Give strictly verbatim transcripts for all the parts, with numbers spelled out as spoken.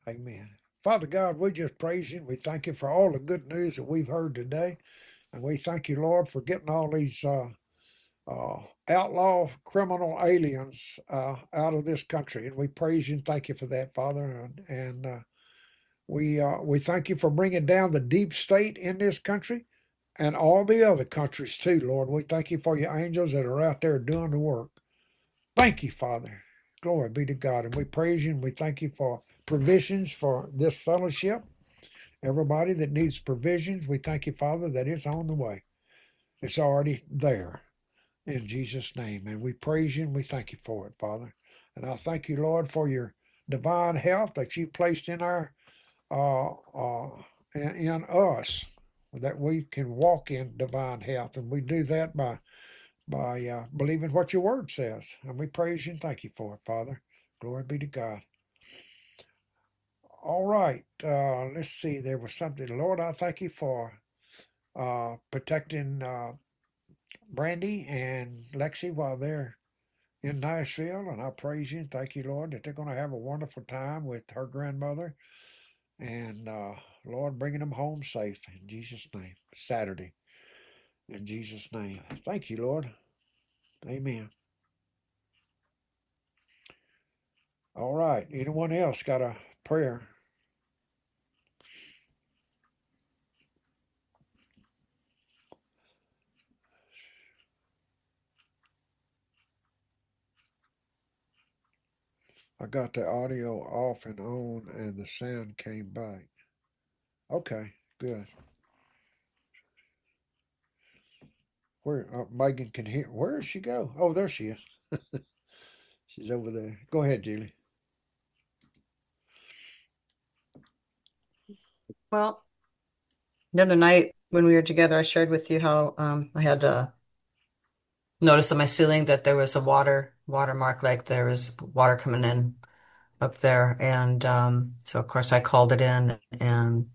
Amen. Father God, we just praise you and we thank you for all the good news that we've heard today. And we thank you, Lord, for getting all these uh, uh, outlaw criminal aliens uh, out of this country. And we praise you and thank you for that, Father. And, and uh, we, uh, we thank you for bringing down the deep state in this country and all the other countries too, Lord. We thank you for your angels that are out there doing the work. Thank you, Father. Glory be to God. And we praise you and we thank you for provisions for this fellowship. Everybody that needs provisions, we thank you, Father, that it's on the way. It's already there in Jesus' name. And we praise you and we thank you for it, Father. And I thank you, Lord, for your divine health that you placed in our uh, uh, in, in us, that we can walk in divine health. And we do that by by uh, believing what your word says. And we praise you and thank you for it, Father. Glory be to God. All right. Uh, let's see. There was something. Lord, I thank you for uh, protecting uh, Brandy and Lexi while they're in Nashville. And I praise you and thank you, Lord, that they're going to have a wonderful time with her grandmother. And uh, Lord, bringing them home safe in Jesus' name. Saturday. In Jesus' name. Thank you, Lord. Amen. All right. Anyone else got a prayer? I got the audio off and on, and the sound came back. Okay, good. Where uh, Megan can hear? Where does she go? Oh, there she is. She's over there. Go ahead, Julie. Well, the other night when we were together, I shared with you how um, I had uh, noticed on my ceiling that there was a water watermark, like there was water coming in up there, and um, so of course I called it in, and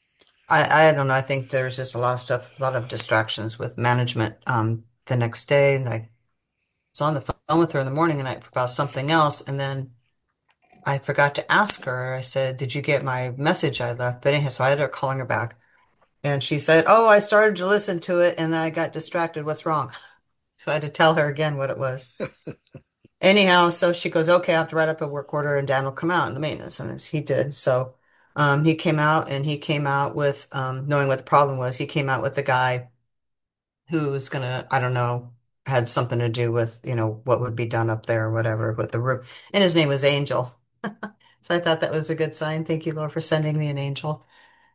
I I don't know. I think there's just a lot of stuff, a lot of distractions with management. Um, the next day, and I was on the phone with her in the morning, and I about something else, and then I forgot to ask her. I said, "Did you get my message I left?" But anyhow, so I had her calling her back. And she said, "Oh, I started to listen to it and I got distracted. What's wrong?" So I had to tell her again what it was. Anyhow, so she goes, "Okay, I have to write up a work order and Dan will come out in the maintenance." And he did. So um, he came out and he came out with, um, knowing what the problem was, he came out with the guy who was gonna, I don't know, had something to do with, you know, what would be done up there or whatever with the roof. And his name was Angel. So I thought that was a good sign. Thank you, Lord, for sending me an angel.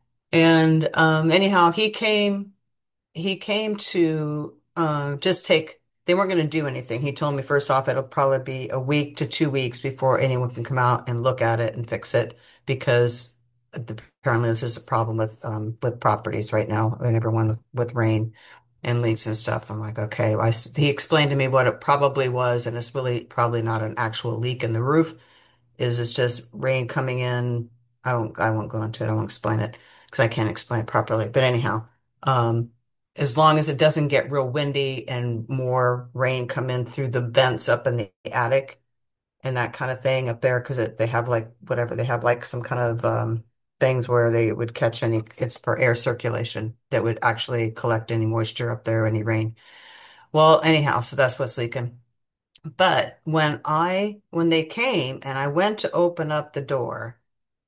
And um, anyhow, he came. he came to uh, just take, they weren't going to do anything. He told me first off, it'll probably be a week to two weeks before anyone can come out and look at it and fix it because the, apparently this is a problem with um, with properties right now and everyone with, with rain and leaks and stuff. I'm like, okay. Well, I s he explained to me what it probably was, and it's really probably not an actual leak in the roof. It was it's just rain coming in. I won't I won't go into it. I won't explain it because I can't explain it properly. But anyhow, um, as long as it doesn't get real windy and more rain come in through the vents up in the attic and that kind of thing up there, because they have like whatever they have like some kind of um, things where they would catch any. It's for air circulation that would actually collect any moisture up there, any rain. Well, anyhow, so that's what's leaking. But when I when they came and I went to open up the door,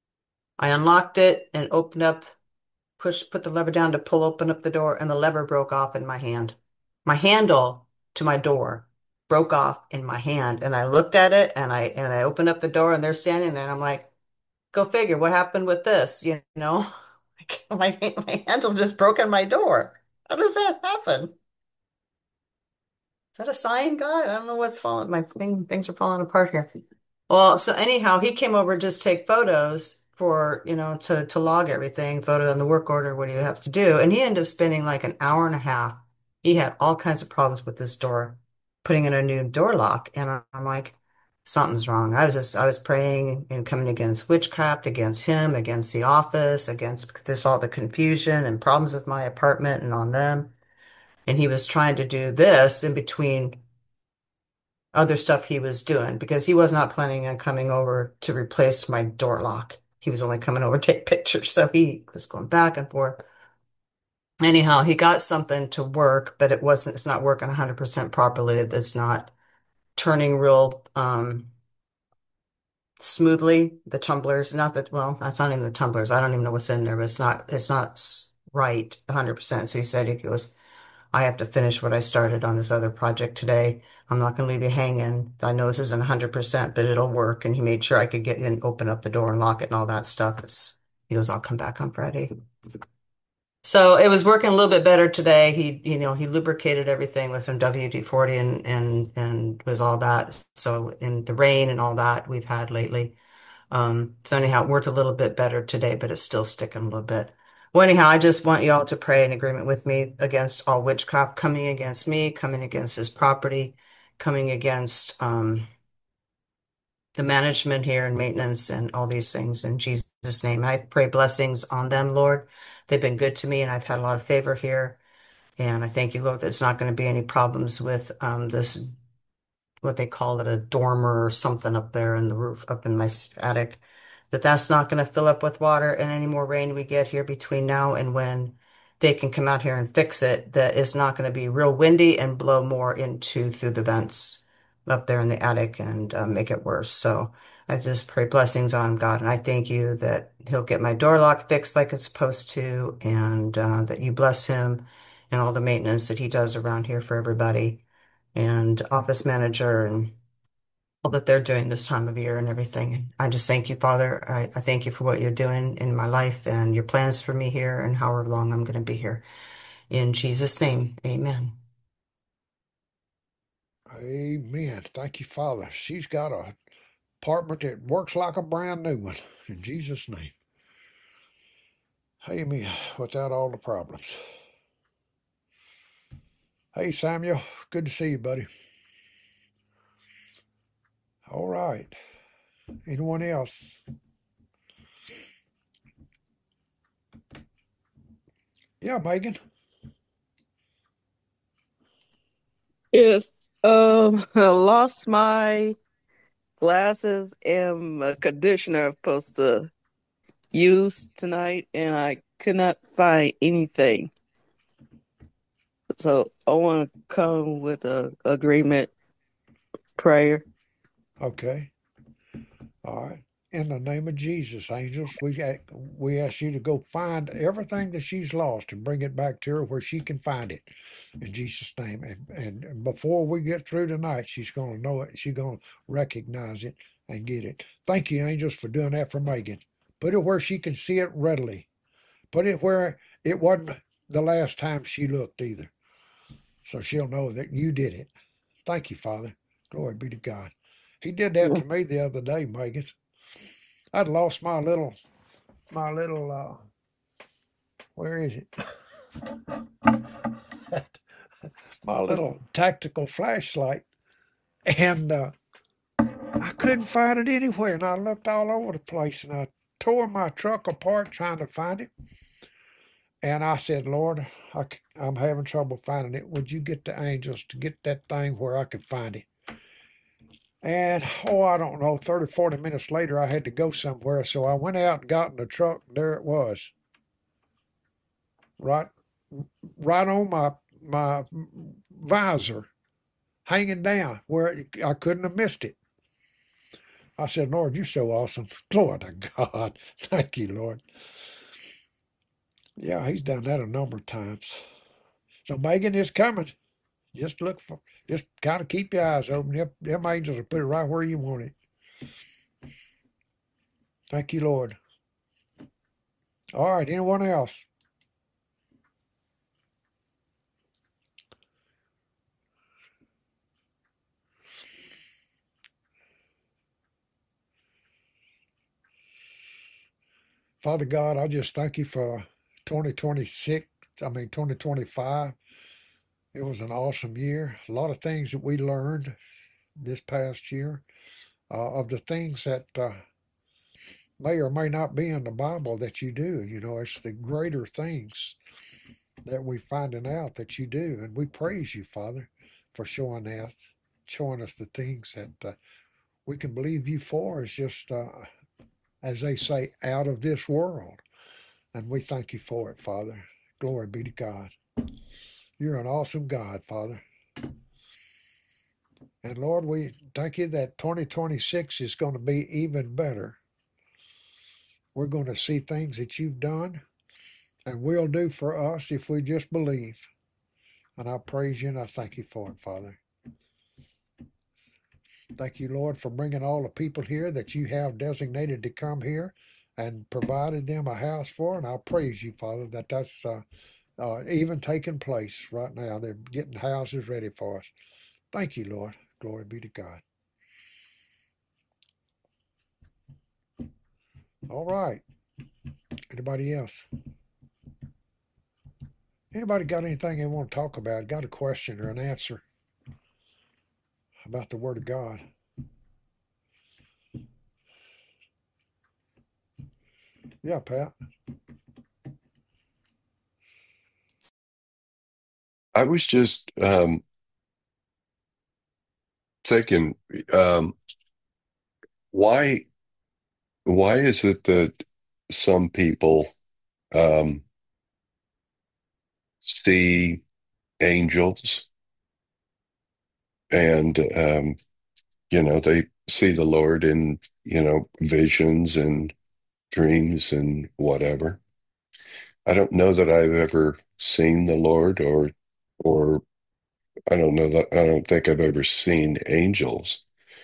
I unlocked it and opened up, push, put the lever down to pull open up the door, and the lever broke off in my hand. My handle to my door broke off in my hand, and I looked at it and I and I opened up the door and they're standing there and I'm like, go figure, what happened with this? You know, my my handle just broke in my door. How does that happen? Is that a sign, God? I don't know what's falling. My thing, things are falling apart here. Well, so anyhow, he came over just to take photos for, you know, to to log everything, photo on the work order, what do you have to do? And he ended up spending like an hour and a half. He had all kinds of problems with this door, putting in a new door lock. And I- I'm like, something's wrong. I was just, I was praying and coming against witchcraft, against him, against the office, against this all the confusion and problems with my apartment and on them. And he was trying to do this in between other stuff he was doing because he was not planning on coming over to replace my door lock. he was only coming over to take pictures, so he was going back and forth. Anyhow, he got something to work, but it wasn't, it's not working one hundred percent properly. It's not turning real um, smoothly. The tumblers, not that, well, that's not even the tumblers. I don't even know what's in there, but it's not, it's not s- right one hundred percent. So he said, he goes, I have to finish what I started on this other project today. I'm not going to leave you hanging. I know this isn't one hundred percent, but it'll work. And he made sure I could get in, open up the door and lock it and all that stuff. It's, he goes, I'll come back on Friday. So it was working a little bit better today. He, you know, he lubricated everything with some W D forty and and and was all that. So in the rain and all that we've had lately. Um, so anyhow, it worked a little bit better today, but it's still sticking a little bit. Well, anyhow, I just want you all to pray in agreement with me against all witchcraft coming against me, coming against his property, coming against um the management here and maintenance and all these things in Jesus' name. I pray blessings on them, Lord. They've been good to me and I've had a lot of favor here. And I thank you, Lord, that it's not going to be any problems with um, this, what they call it, a dormer or something up there in the roof, up in my s- attic, that that's not going to fill up with water and any more rain we get here between now and when they can come out here and fix it, that it's not going to be real windy and blow more into through the vents up there in the attic and uh, make it worse. So I just pray blessings on God. And I thank you that he'll get my door lock fixed like it's supposed to, and uh, that you bless him and all the maintenance that he does around here for everybody, and office manager and all that they're doing this time of year and everything. I just thank you, Father. I, I thank you for what you're doing in my life and your plans for me here and however long I'm going to be here. In Jesus' name, amen. Amen. Thank you, Father. She's got a apartment that works like a brand new one. In Jesus' name. Amen. Without all the problems. Hey, Samuel. Good to see you, buddy. All right. Anyone else? Yeah, Megan. Yes, um, I lost my glasses and a conditioner I'm supposed to use tonight, and I could not find anything. So I want to come with a agreement prayer. Okay. All right. In the name of Jesus, angels, we a- we ask you to go find everything that she's lost and bring it back to her where she can find it. In Jesus' name. And and, and before we get through tonight, she's going to know it. She's going to recognize it and get it. Thank you, angels, for doing that for Megan. Put it where she can see it readily. Put it where it wasn't the last time she looked either. So she'll know that you did it. Thank you, Father. Glory be to God. He did that to me the other day, Megan. I'd lost my little, my little, uh, where is it? My little tactical flashlight. And uh, I couldn't find it anywhere. And I looked all over the place and I tore my truck apart trying to find it. And I said, Lord, I, am having trouble finding it. Would you get the angels to get that thing where I could find it? And, oh, I don't know, thirty, forty minutes later, I had to go somewhere. So I went out and got in the truck. And there it was. Right, right on my, my visor, hanging down where I couldn't have missed it. I said, Lord, you're so awesome. Glory to God. Thank you, Lord. Yeah, he's done that a number of times. So Megan is coming. Just look for, just kind of keep your eyes open. Them, them angels will put it right where you want it. Thank you, Lord. All right, anyone else? Father God, I just thank you for twenty twenty-six. I mean, twenty twenty-five. It was an awesome year. A lot of things that we learned this past year, uh, of the things that uh, may or may not be in the Bible that you do. You know, it's the greater things that we finding out that you do. And we praise you, Father, for showing us, showing us the things that uh, we can believe you for. Is just uh, as they say, out of this world. And we thank you for it, Father. Glory be to God. You're an awesome God, Father. And Lord, we thank you that twenty twenty-six is going to be even better. We're going to see things that you've done and will do for us if we just believe. And I praise you and I thank you for it, Father. Thank you, Lord, for bringing all the people here that you have designated to come here and provided them a house for. And I praise you, Father, that that's uh, uh, even taking place right now. They're getting houses ready for us. Thank you, Lord. Glory be to God. All right. Anybody else? Anybody got anything they want to talk about? Got a question or an answer about the Word of God? Yeah, Pat. I was just um, thinking, um, why why is it that some people um, see angels and um, you know they see the Lord in you know visions and dreams and whatever. I don't know that I've ever seen the Lord or or I don't know that I don't think I've ever seen angels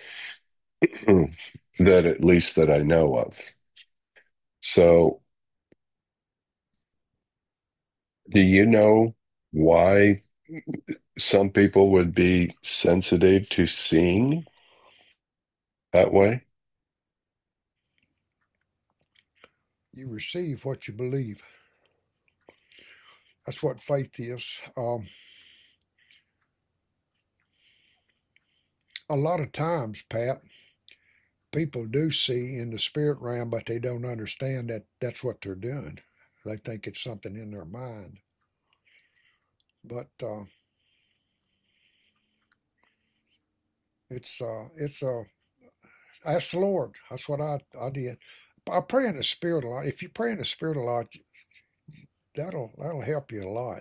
that at least that I know of. So, do you know why some people would be sensitive to seeing that way? You receive what you believe. That's what faith is. Um, a lot of times, Pat, people do see in the spirit realm, but they don't understand that that's what they're doing. They think it's something in their mind. But uh, it's uh, it's uh, ask the Lord. That's what I I did. I pray in the spirit a lot. If you pray in the spirit a lot, that'll that'll help you a lot.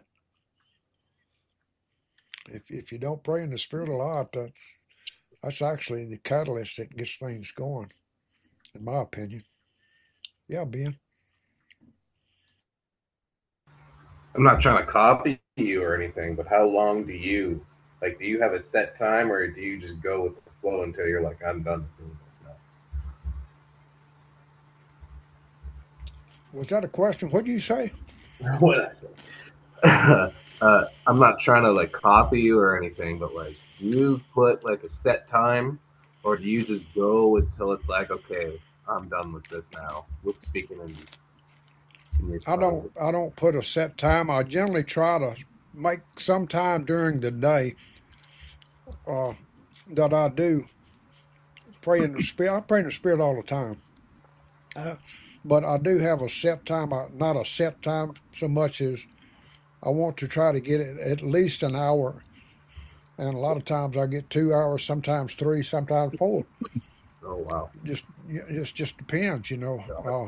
If if you don't pray in the spirit a lot, that's that's actually the catalyst that gets things going, in my opinion. Yeah, Ben. I'm not trying to copy you or anything, but how long do you like? Do you have a set time, or do you just go with the flow until you're like, I'm done doing this Was that a question? What did you say? now? What I said. uh, I'm not trying to like copy you or anything, but like, do you put like a set time, or do you just go until it's like, okay, I'm done with this now? With speaking in, in your I don't tongue. I don't put a set time. I generally try to make some time during the day uh, that I do pray in the spirit. I pray in the spirit all the time, uh, but I do have a set time. I, not a set time so much as I want to try to get it at least an hour. And a lot of times I get two hours, sometimes three, sometimes four. Oh wow. Just it just depends, you know. Uh,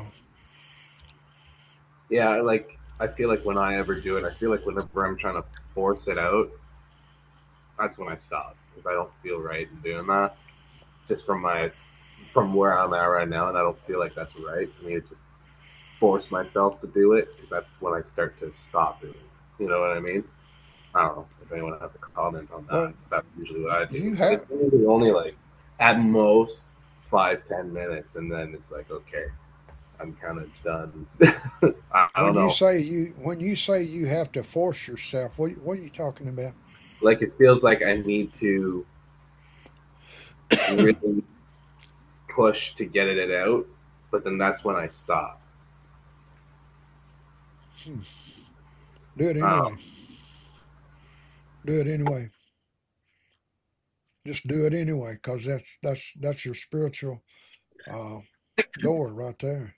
Yeah, like I feel like when I ever do it, I feel like whenever I'm trying to force it out, that's when I stop because I don't feel right in doing that. Just from my from where I'm at right now, and I don't feel like that's right for me to just force myself to do it because that's when I start to stop doing it. You know what I mean? I don't know if anyone has a comment on that. well, That's usually what I do. you But have. it's usually only like at most five ten minutes, and then it's like okay, I'm kind of done. I, I When don't you know. say you when you say you have to force yourself, what what are you talking about? Like it feels like I need to really push to get it out, but then that's when I stop. Hmm. Do it I don't anyway. know. Do it anyway. Just do it anyway, because that's that's that's your spiritual uh, door right there.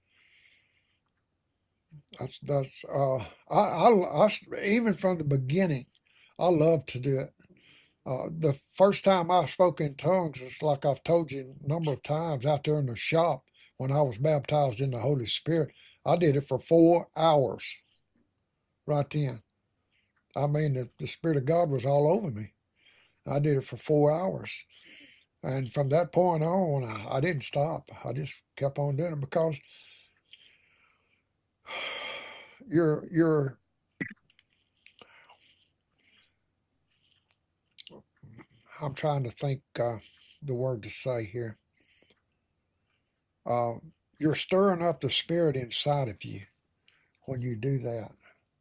That's that's uh, I, I I even from the beginning, I love to do it. Uh, the first time I spoke in tongues, it's like I've told you a number of times out there in the shop when I was baptized in the Holy Spirit, I did it for four hours right then. I mean, the, the Spirit of God was all over me. I did it for four hours. And from that point on, I, I didn't stop. I just kept on doing it because you're, you're, I'm trying to think uh, the word to say here. Uh, you're stirring up the Spirit inside of you when you do that.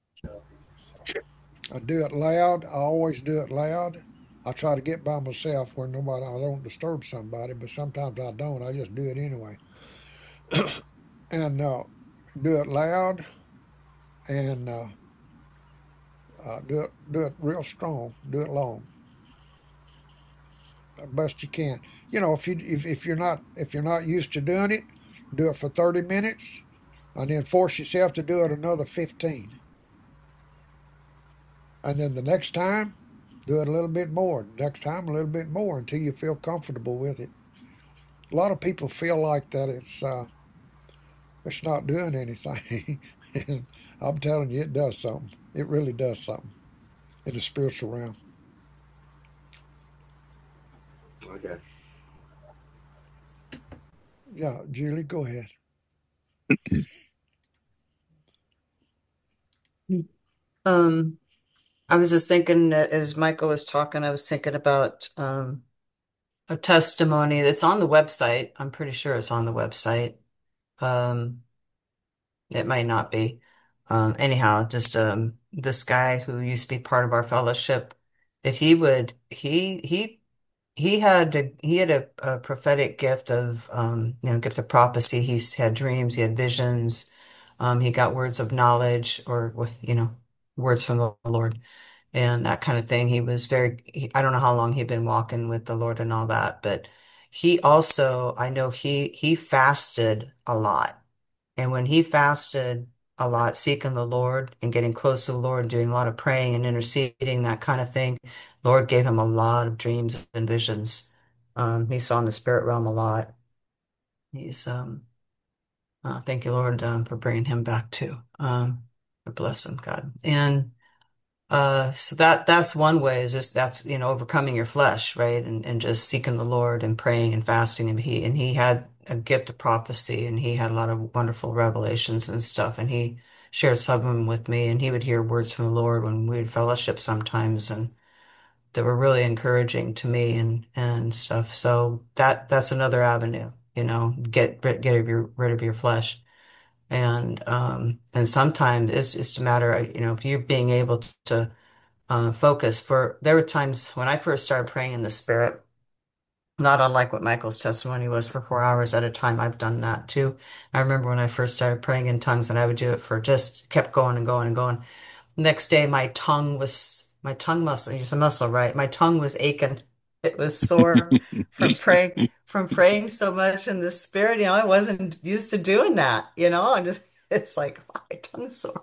I do it loud. I always do it loud. I try to get by myself where nobody, I don't disturb somebody, but sometimes I don't. I just do it anyway. and uh, do it loud and uh, uh, do it do it real strong. Do it long, the best you can. You know, if you if, if you're not if you're not used to doing it, do it for thirty minutes, and then force yourself to do it another fifteen. And then the next time, do it a little bit more. Next time, a little bit more until you feel comfortable with it. A lot of people feel like that it's uh, it's not doing anything. And I'm telling you, it does something. It really does something in the spiritual realm. Okay. Yeah, Julie, go ahead. Um, I was just thinking that as Michael was talking, I was thinking about um, a testimony that's on the website. I'm pretty sure it's on the website. Um, it might not be. Um, anyhow, just um, this guy who used to be part of our fellowship, if he would, he he he had a, he had a, a prophetic gift of um, you know, gift of prophecy. He's had dreams, he had visions, um, he got words of knowledge or you know, words from the Lord and that kind of thing. He was very, he, I don't know how long he'd been walking with the Lord and all that, but he also, I know he he fasted a lot. And when he fasted a lot, seeking the Lord and getting close to the Lord, doing a lot of praying and interceding, that kind of thing, Lord gave him a lot of dreams and visions. Um, he saw in the spirit realm a lot. He's, um, uh, thank you, Lord, um, for bringing him back too. Um, bless him, God. And uh, so that that's one way is just that's you know overcoming your flesh, right? And and just seeking the Lord and praying and fasting. And he and he had a gift of prophecy, and he had a lot of wonderful revelations and stuff. And he shared some of them with me, and he would hear words from the Lord when we would fellowship sometimes, and that were really encouraging to me and and stuff. So that that's another avenue, you know, get get rid of your rid of your flesh. And um and sometimes it's just a matter of, you know, if you're being able to uh, focus for there were times when I first started praying in the spirit, not unlike what Michael's testimony was for four hours at a time. I've done that too. I remember when I first started praying in tongues and I would do it for just kept going and going and going. Next day, my tongue was my tongue muscle, use a muscle, right? My tongue was aching. It was sore from praying from praying so much in the spirit. You know, I wasn't used to doing that. You know, I just it's like my tongue's sore.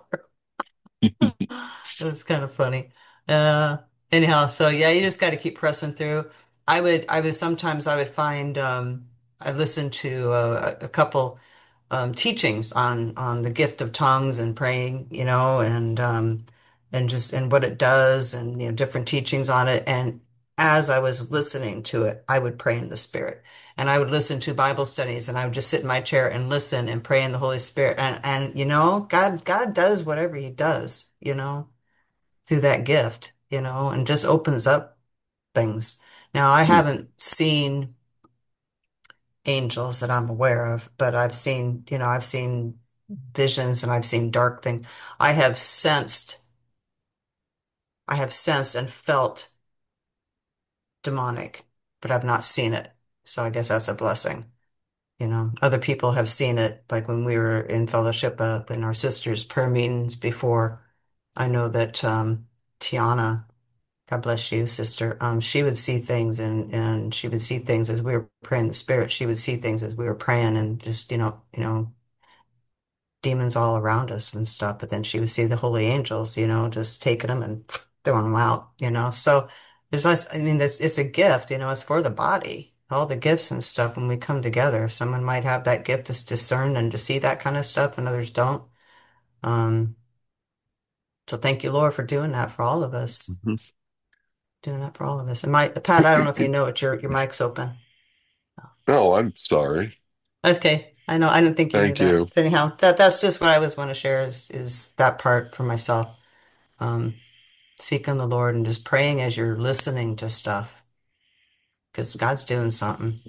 It was kind of funny. Uh, anyhow, so yeah, you just got to keep pressing through. I would, I would sometimes I would find um, I listened to uh, a couple um, teachings on on the gift of tongues and praying, you know, and um, and just and what it does, and you know, different teachings on it. And as I was listening to it, I would pray in the Spirit, and I would listen to Bible studies, and I would just sit in my chair and listen and pray in the Holy Spirit. And and you know, God God does whatever He does, you know, through that gift, you know, and just opens up things. Now, I haven't seen angels that I'm aware of, but I've seen, you know, I've seen visions and I've seen dark things. I have sensed, I have sensed and felt demonic, but I've not seen it. So I guess that's a blessing. You know, other people have seen it, like when we were in fellowship uh, in our sisters' prayer meetings before. I know that um, Tiana, God bless you, sister. Um, she would see things and and she would see things as we were praying in the spirit. She would see things as we were praying and just, you know, you know, demons all around us and stuff. But then she would see the holy angels, you know, just taking them and throwing them out, you know. So there's less, I mean, there's it's a gift, you know, it's for the body. all the gifts and stuff when we come together. Someone might have that gift to discern and to see that kind of stuff, and others don't. Um, so thank you, Lord, for doing that for all of us. Mhm. Doing that for all of us. And my Pat, I don't know if you know it, your your mic's open. Oh, I'm sorry. Okay. I know I didn't think you knew Thank that. you. But anyhow, that that's just what I was want to share is is that part for myself. Um, seeking the Lord and just praying as you're listening to stuff because God's doing something.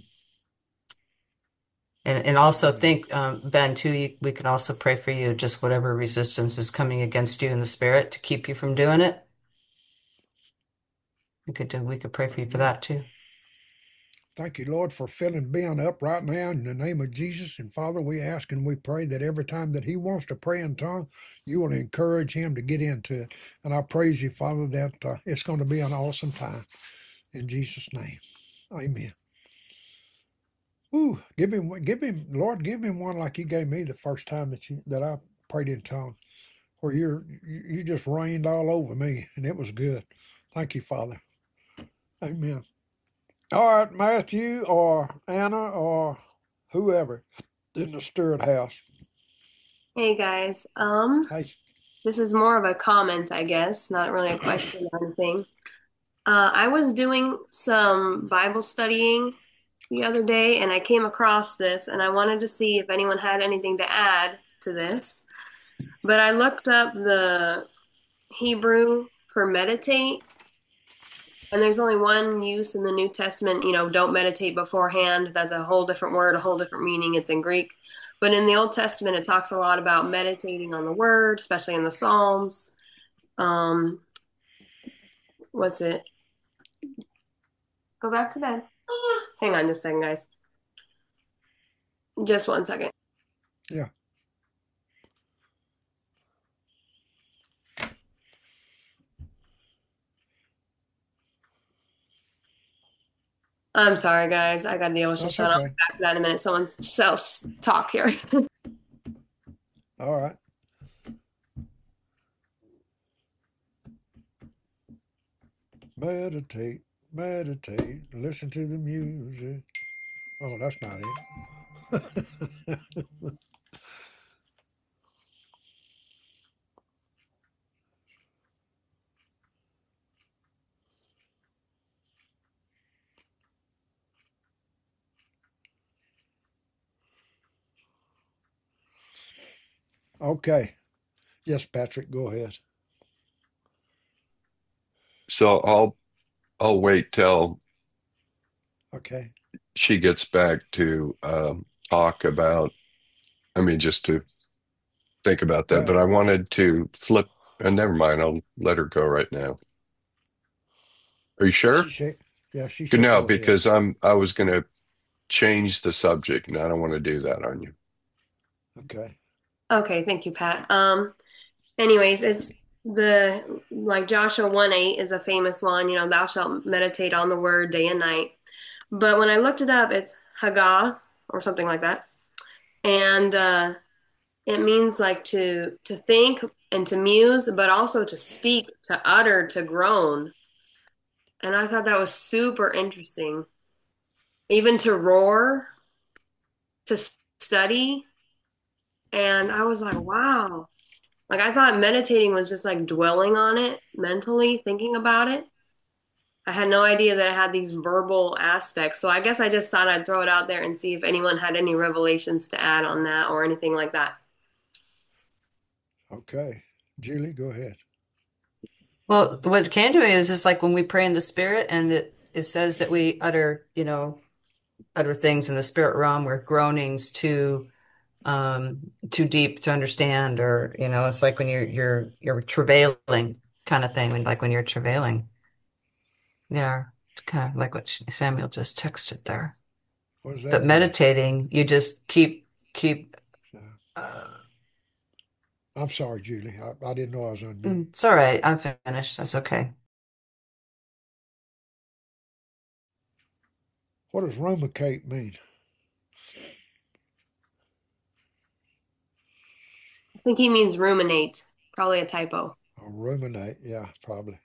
And and also think, um, Ben, too, you, we can also pray for you, just whatever resistance is coming against you in the spirit to keep you from doing it. We could do, we could pray for you for Amen. that too. Thank you, Lord, for filling Ben up right now in the name of Jesus. And Father, we ask and we pray that every time that he wants to pray in tongues, you will encourage him to get into it. And I praise you, Father, that uh, it's going to be an awesome time. In Jesus' name, amen. Ooh, give him, give him, Lord, give him one like you gave me the first time that you that I prayed in tongues, where you're you you just rained all over me, and it was good. Thank you, Father. Amen. All right, Matthew or Anna or whoever in the Stewart house. Hey guys, um, Hey, this is more of a comment, I guess, not really a question or anything. Uh, I was doing some Bible studying the other day and I came across this and I wanted to see if anyone had anything to add to this. But I looked up the Hebrew for meditate, and there's only one use in the New Testament, you know, don't meditate beforehand. That's a whole different word, a whole different meaning. It's in Greek. But in the Old Testament, it talks a lot about meditating on the word, especially in the Psalms. Um, what's it? Go back to bed. Hang on just a second, guys. Just one second. yeah. I'm sorry, guys. I got to deal with That's Shoshana. I'll be okay. back to that in a minute. Someone else talk here. All right. Meditate, meditate, listen to the music. Oh, that's not it. Okay. Yes, Patrick, go ahead. So I'll I'll wait till Okay. she gets back to um, talk about. I mean, just to think about that. Well, But I wanted to flip. And never mind. I'll let her go right now. Are you she sure? said, yeah, she Good. said No, go ahead. because I'm. I was going to change the subject, and I don't want to do that on you. Okay. Okay, thank you, Pat. Um, anyways, it's the like Joshua one eight is a famous one, you know, thou shalt meditate on the word day and night. But when I looked it up, it's Haggah or something like that. And uh it means like to to think and to muse, but also to speak, to utter, to groan. And I thought that was super interesting. Even to roar, to s- study. And I was like, wow. Like I thought meditating was just like dwelling on it mentally, thinking about it. I had no idea that it had these verbal aspects. So I guess I just thought I'd throw it out there and see if anyone had any revelations to add on that or anything like that. Okay. Julie, go ahead. Well, what it can do is just like when we pray in the spirit and it, it says that we utter, you know, utter things in the spirit realm, we're groanings too um too deep to understand, or you know, it's like when you're you're you're travailing kind of thing, when like when you're travailing. Yeah, it's kind of like what Samuel just texted there. What does that But mean? meditating, you just keep keep Yeah. uh, I'm sorry, Julie. I, I didn't know I was on mute. mm, it's all right. I'm finished. That's okay. What does rumicate mean? I think he means ruminate. Probably a typo. Oh, ruminate. Yeah, probably.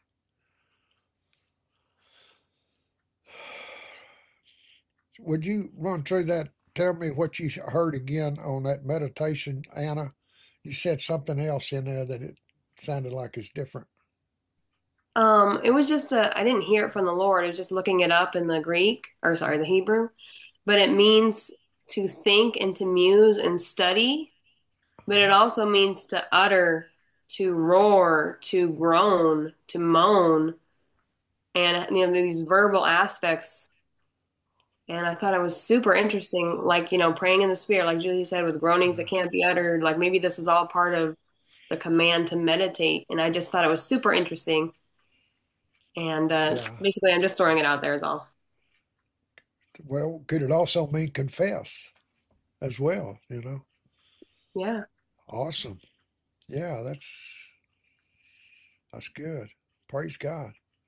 Would you run through that? Tell me what you heard again on that meditation, Anna. You said something else in there that it sounded like it's different. Um, it was just a, I didn't hear it from the Lord. I was just looking it up in the Greek, or sorry, the Hebrew, but it means to think and to muse and study, but it also means to utter, to roar, to groan, to moan, and you know these verbal aspects. And I thought it was super interesting, like, you know, praying in the spirit, like Julie said, with groanings that can't be uttered. Like maybe this is all part of the command to meditate. And I just thought it was super interesting. And uh, Yeah. basically, I'm just throwing it out there, is all. Well, could it also mean confess as well? You know, Yeah. awesome. Yeah, that's that's good. Praise God.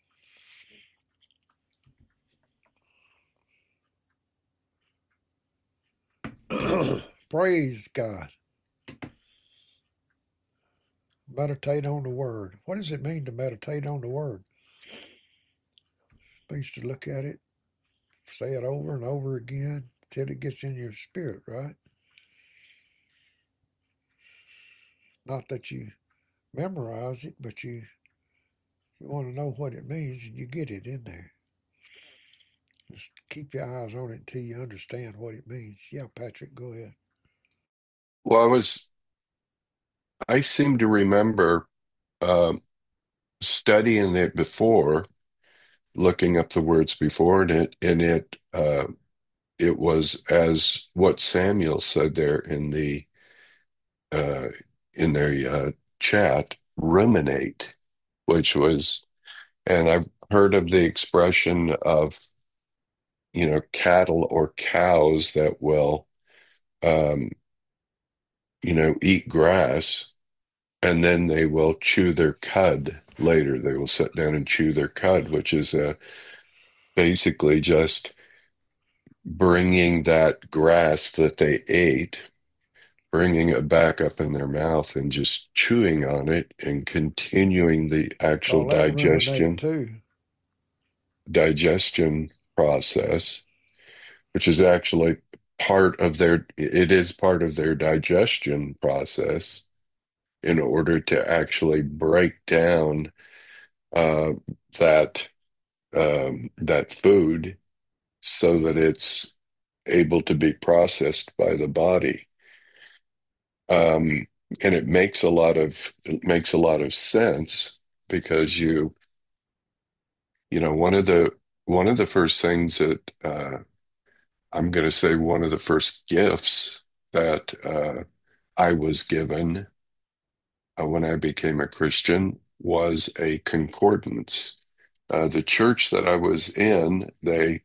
Praise God. Meditate on the Word. What does it mean to meditate on the Word? It means to look at it, say it over and over again till it gets in your spirit, right? Not that you memorize it, but you, you want to know what it means and you get it in there. Just keep your eyes on it until you understand what it means. Yeah, Patrick, go ahead. Well, I was, I seem to remember um, studying it before, looking up the words before, and it, and it, uh, it was as what Samuel said there in the uh, in their uh, chat, ruminate, which was, and I've heard of the expression of, you know, cattle or cows that will, um, you know, eat grass and then they will chew their cud later. They will sit down and chew their cud, which is uh, basically just bringing that grass that they ate, bringing it back up in their mouth and just chewing on it and continuing the actual Call that ruminate digestion too. digestion process, which is actually part of their it is part of their digestion process in order to actually break down uh, that um, that food so that it's able to be processed by the body. Um, and it makes a lot of it makes a lot of sense because you you know one of the one of the first things that uh, I'm going to say one of the first gifts that uh, I was given uh, when I became a Christian was a concordance. Uh, the church that I was in, they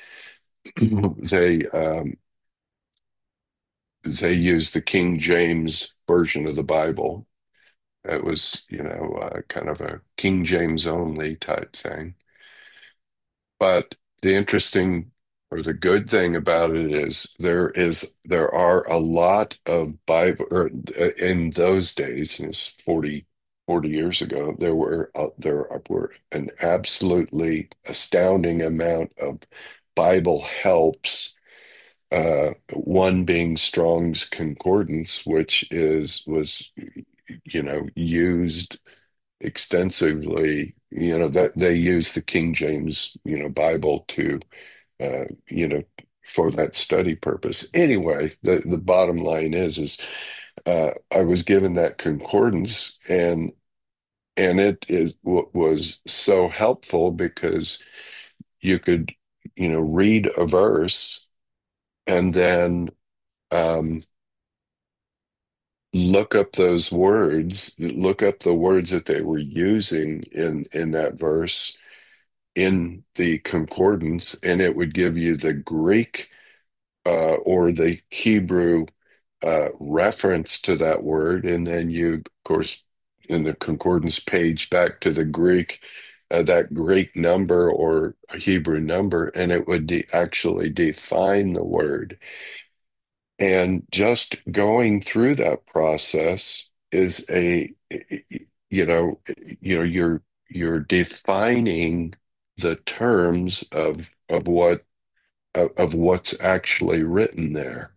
they um, they used the King James version of the Bible. It was, you know, uh, kind of a King James only type thing. But the interesting or the good thing about it is there is there are a lot of Bible or uh, in those days, and it's forty forty years ago, there were uh, there were an absolutely astounding amount of Bible helps. Uh, one being Strong's Concordance, which is was you know used extensively. You know that they use the King James you know Bible to uh, you know for that study purpose. Anyway, the the bottom line is is uh, I was given that concordance and and it is what was so helpful because you could you know read a verse and then um, look up those words, look up the words that they were using in in that verse in the concordance, and it would give you the Greek uh, or the Hebrew uh, reference to that word, and then you, of course, in the concordance page back to the Greek, uh, that Greek number or Hebrew number, and it would de actually define the word. And just going through that process is a, you know, you know, you're you're defining the terms of of what of, of what's actually written there.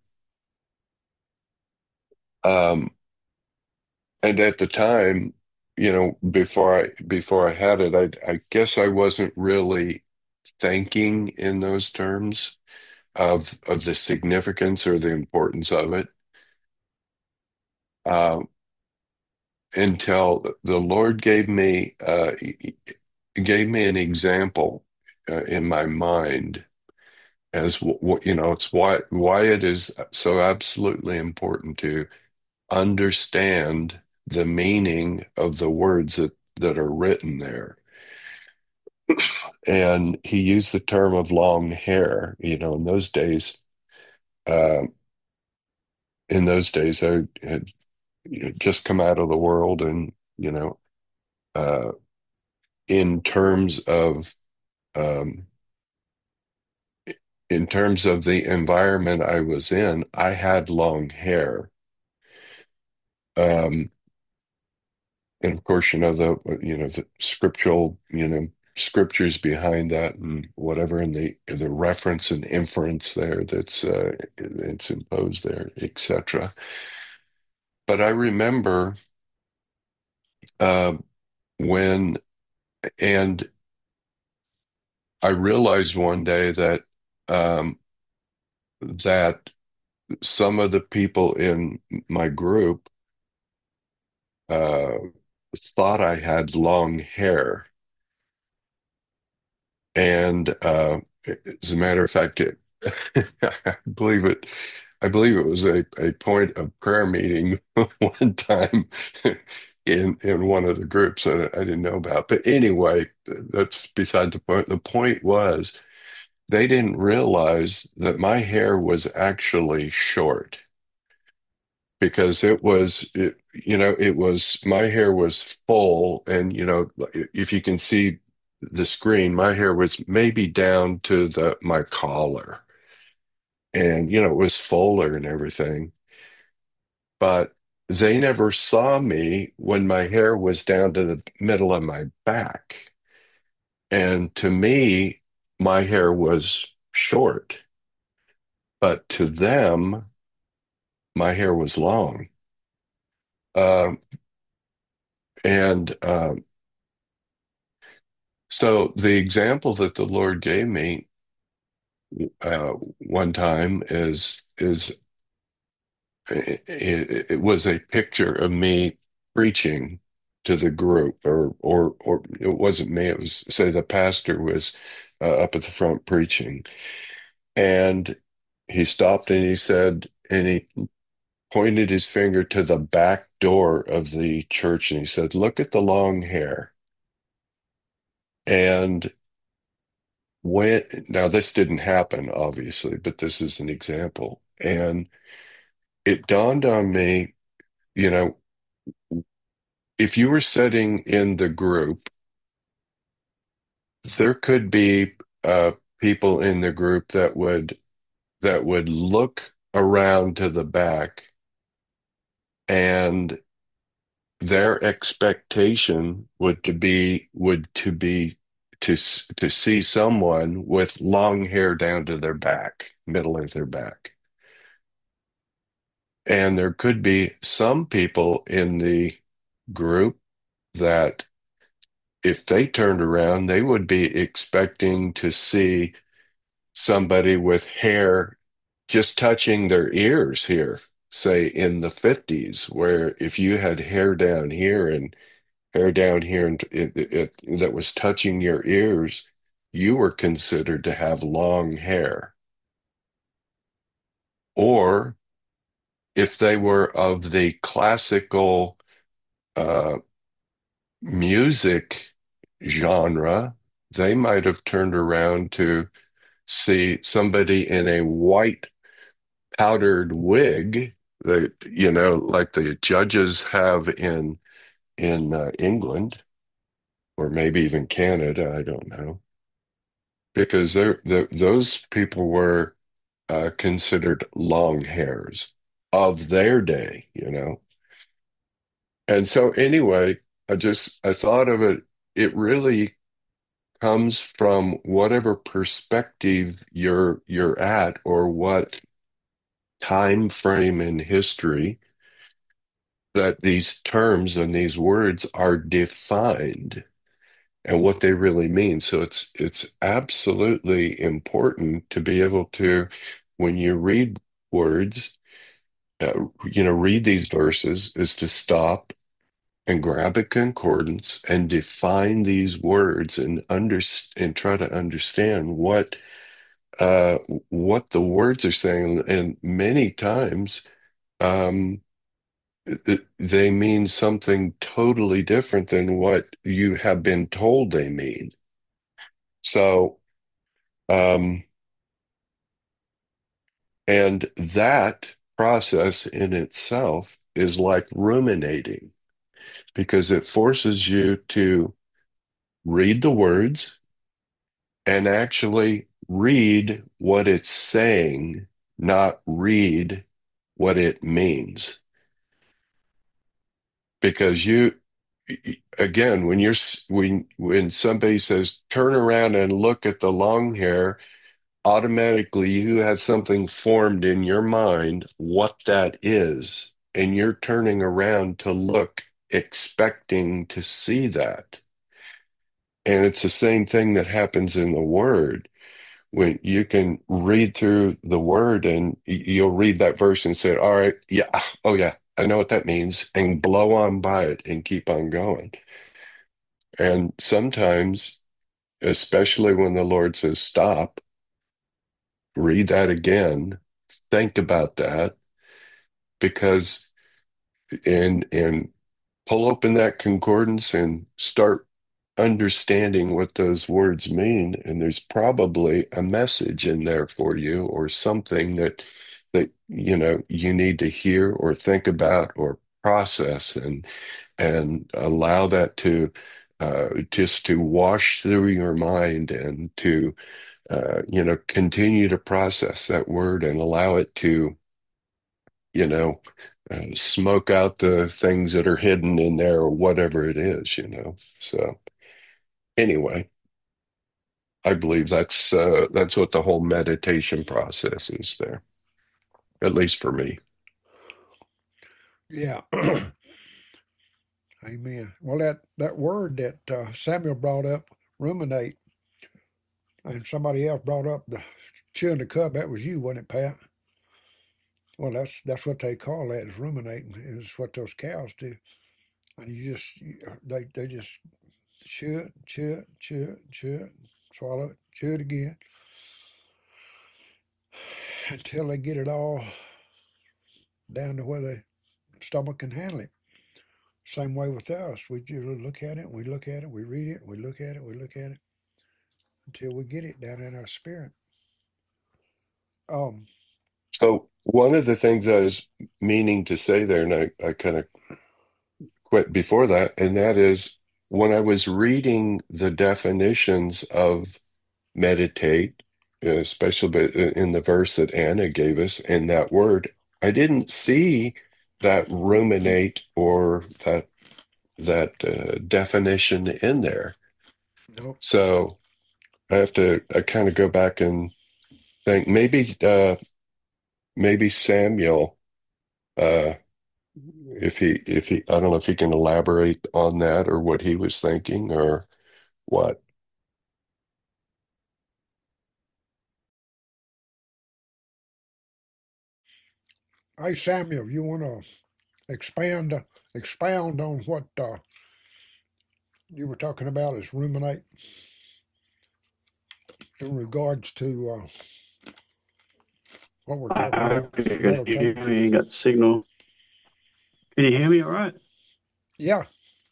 Um, and at the time, you know, before I before I had it, I I guess I wasn't really thinking in those terms of of the significance or the importance of it, uh, until the Lord gave me uh, gave me an example uh, in my mind as what you know. It's why why it is so absolutely important to understand the meaning of the words that that are written there. And he used the term of long hair. You know, in those days, uh, in those days, I had you know, just come out of the world, and you know, uh, in terms of um, in terms of the environment I was in, I had long hair. Um, and of course, you know the you know the scriptural you know scriptures behind that and whatever, and the the reference and inference there that's uh, it's imposed there, et cetera. But I remember uh, when and I realized one day that um, that some of the people in my group uh, thought I had long hair. And uh, as a matter of fact, it, I believe it. I believe it was a, a point of prayer meeting one time in in one of the groups that I didn't know about. But anyway, that's beside the point. The point was they didn't realize that my hair was actually short because it was it, you know it was my hair was full, and you know if you can see the screen, my hair was maybe down to the my collar, and you know it was fuller and everything, but they never saw me when my hair was down to the middle of my back. And to me, my hair was short, but to them, my hair was long. Um, and um, So the example that the Lord gave me uh, one time is is it, it, it was a picture of me preaching to the group, or or or it wasn't me. It was, say, the pastor was uh, up at the front preaching, and he stopped and he said, and he pointed his finger to the back door of the church, and he said, "Look at the long hair." And when now this didn't happen, obviously, but this is an example. And it dawned on me, you know, if you were sitting in the group, there could be uh, people in the group that would that would look around to the back, and their expectation would to be would to be to s- to see someone with long hair down to their back, middle of their back. And there could be some people in the group that if they turned around, they would be expecting to see somebody with hair just touching their ears here, say in the fifties, where if you had hair down here and hair down here and it, it, it, that was touching your ears, you were considered to have long hair. Or if they were of the classical uh, music genre, they might have turned around to see somebody in a white powdered wig that, you know, like the judges have in in uh, England, or maybe even Canada, I don't know, because they're, the, those people were uh, considered long hairs of their day, you know. And so anyway, I just I thought of it. It really comes from whatever perspective you're you're at, or what time frame in history that these terms and these words are defined and what they really mean. So it's it's absolutely important to be able to, when you read words, uh, you know, read these verses, is to stop and grab a concordance and define these words and under and try to understand what uh what the words are saying. And many times um th- they mean something totally different than what you have been told they mean. So um and that process in itself is like ruminating, because it forces you to read the words and actually read what it's saying, not read what it means. Because you, again, when you're when when somebody says turn around and look at the long hair, automatically you have something formed in your mind what that is, and you're turning around to look, expecting to see that. And it's the same thing that happens in the word. When you can read through the word and y- you'll read that verse and say, all right, yeah, oh yeah, I know what that means, and blow on by it and keep on going. And sometimes, especially when the Lord says stop, read that again, think about that, because and and pull open that concordance and start understanding what those words mean. And there's probably a message in there for you, or something that that you know you need to hear or think about or process, and and allow that to uh, just to wash through your mind, and to uh, you know continue to process that word and allow it to you know, uh, smoke out the things that are hidden in there, or whatever it is, you know. So anyway, I believe that's uh, that's what the whole meditation process is there, at least for me. Yeah. Amen. Well, that, that word that uh, Samuel brought up, ruminate, and somebody else brought up the chewing the cud, that was you, wasn't it, Pat? Well, that's that's what they call that, is ruminating, is what those cows do. And you just, you, they, they just chew it, chew it, chew it, chew it, swallow it, chew it again, until they get it all down to where the stomach can handle it. Same way with us. We just look at it, we look at it, we read it, we look at it, we look at it, until we get it down in our spirit. Um, So one of the things I was meaning to say there, and I, I kind of quit before that, and that is, when I was reading the definitions of meditate, especially in the verse that Anna gave us, in that word, I didn't see that ruminate, or that that uh, definition in there. no, So I have to I kind of go back and think, maybe uh, maybe Samuel, uh, if he if he I don't know if he can elaborate on that, or what he was thinking, or what. hey Samuel, you want to expand uh, expound on what uh, you were talking about as ruminate in regards to uh, what we're I talking about, hope you can hear meditate? me. You got signal. Can you hear me all right? Yeah,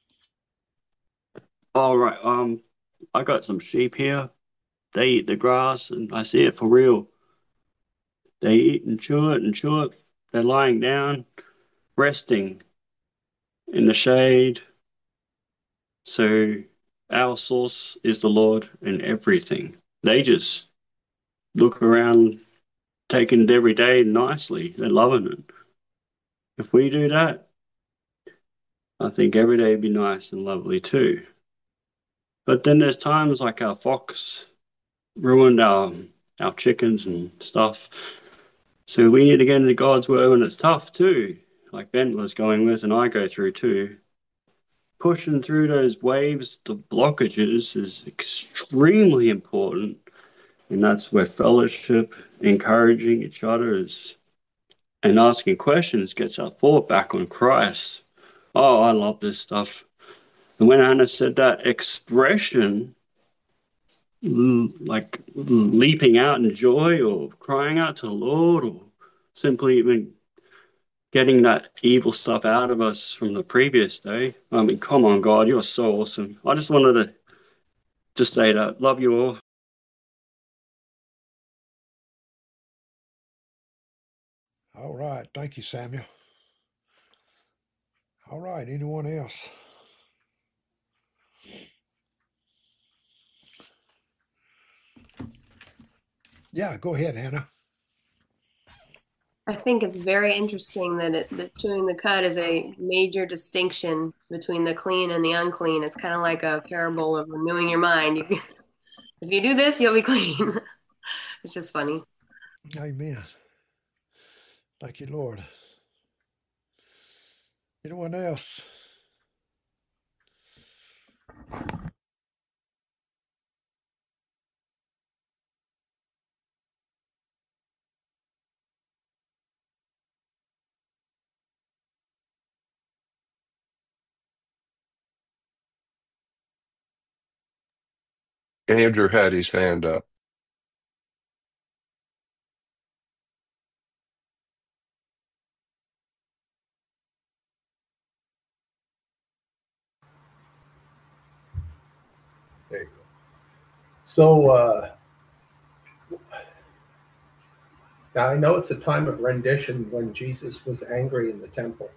All right. Um, I got some sheep here. They eat the grass, and I see it for real. They eat and chew it and chew it. They're lying down, resting in the shade. So our source is the Lord in everything. They just look around, taking it every day nicely. They're loving it. If we do that, I think every day would be nice and lovely too. But then there's times like our fox ruined our our chickens and stuff. So we need to get into God's word when it's tough too. Like Ben was going with, and I go through too. Pushing through those waves, the blockages is extremely important. And that's where fellowship, encouraging each other is, and asking questions gets our thought back on Christ. Oh, I love this stuff. And when Anna said that expression, like leaping out in joy or crying out to the Lord or simply even getting that evil stuff out of us from the previous day. I mean, come on, God, you're so awesome. I just wanted to just say that. Love you all. All right. Thank you, Samuel. All right. Anyone else? Yeah, go ahead, Hannah. I think it's very interesting that it, that chewing the cud is a major distinction between the clean and the unclean. It's kind of like a parable of renewing your mind. You, if you do this, you'll be clean. It's just funny. Amen. Thank you, Lord. Anyone else? Andrew had his hand up. There you go. So uh, now I know it's a time of rendition when Jesus was angry in the temple.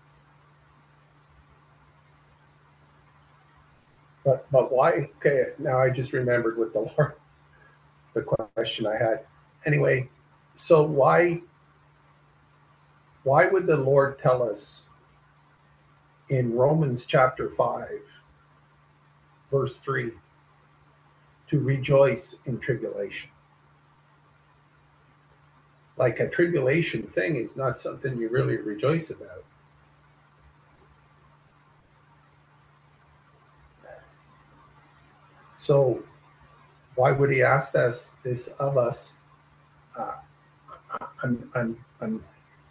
But but why? Okay, now I just remembered with the Lord the question I had. Anyway, so why why would the Lord tell us in Romans chapter five, verse three, to rejoice in tribulation? Like a tribulation thing is not something you really rejoice about. So why would he ask us this of us? Uh, I'm, I'm, I'm,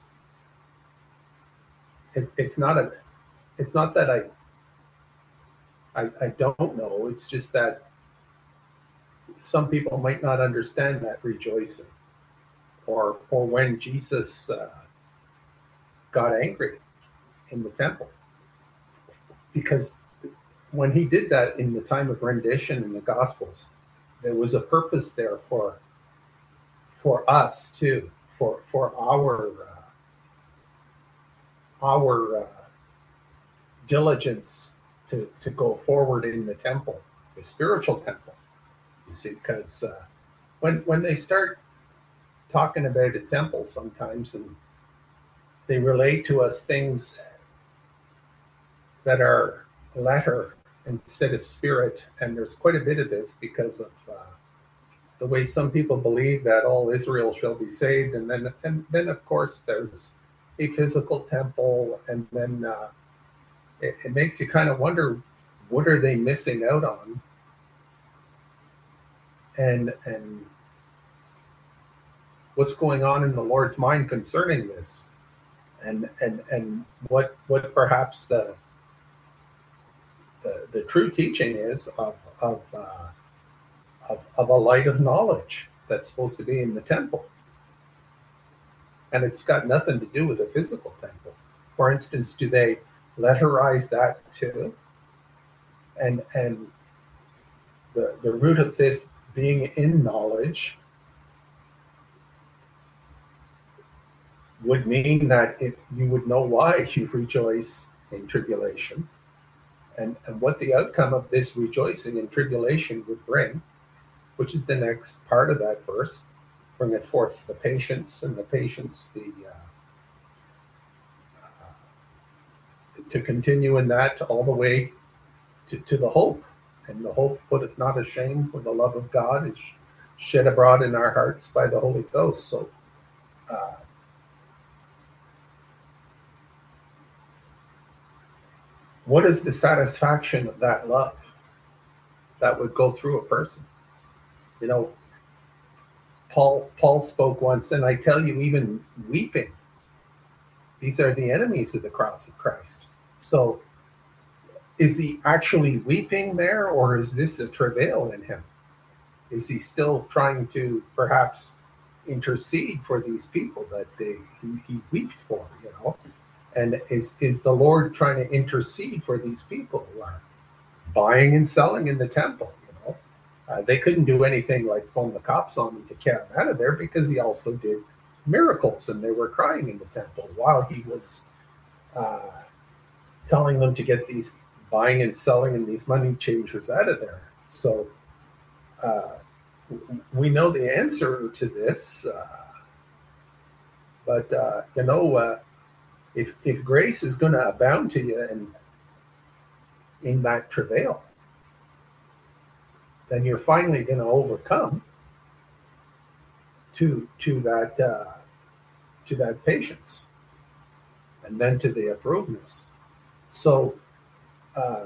it, it's not a, it's not that I, I, I don't know. It's just that some people might not understand that rejoicing, or or when Jesus uh, got angry in the temple, because when he did that in the time of rendition in the Gospels, there was a purpose there for for us too, for for our uh, our uh, diligence to to go forward in the temple, the spiritual temple. You see, because uh, when when they start talking about a temple sometimes, and they relate to us things that are letter instead of spirit, and there's quite a bit of this because of uh, the way some people believe that all Israel shall be saved, and then and then of course there's a physical temple, and then uh, it, it makes you kind of wonder, what are they missing out on, and and what's going on in the Lord's mind concerning this, and and and what what perhaps the the, the true teaching is of of, uh, of of a light of knowledge that's supposed to be in the temple, and it's got nothing to do with a physical temple. For instance, do they letterize that too? And and the the root of this being in knowledge would mean that if you would know why you rejoice in tribulation, and, and what the outcome of this rejoicing in tribulation would bring, which is the next part of that verse, bring it forth the patience, and the patience, the uh, uh, to continue in that all the way to, to the hope and the hope putteth not ashamed, for the love of God is shed abroad in our hearts by the Holy Ghost. So uh, what is the satisfaction of that love that would go through a person? You know, Paul Paul spoke once, and I tell you, even weeping, these are the enemies of the cross of Christ. So is he actually weeping there, or is this a travail in him? Is he still trying to perhaps intercede for these people that they, he, he wept for, you know? And is, is the Lord trying to intercede for these people who are buying and selling in the temple, you know? Uh, they couldn't do anything like phone the cops on him to get him out of there, because he also did miracles, and they were crying in the temple while he was uh, telling them to get these buying and selling and these money changers out of there. So uh, we know the answer to this, uh, but uh, you know, uh, if if grace is going to abound to you and in that travail, then you're finally going to overcome to to that uh, to that patience, and then to the approvedness. So, uh,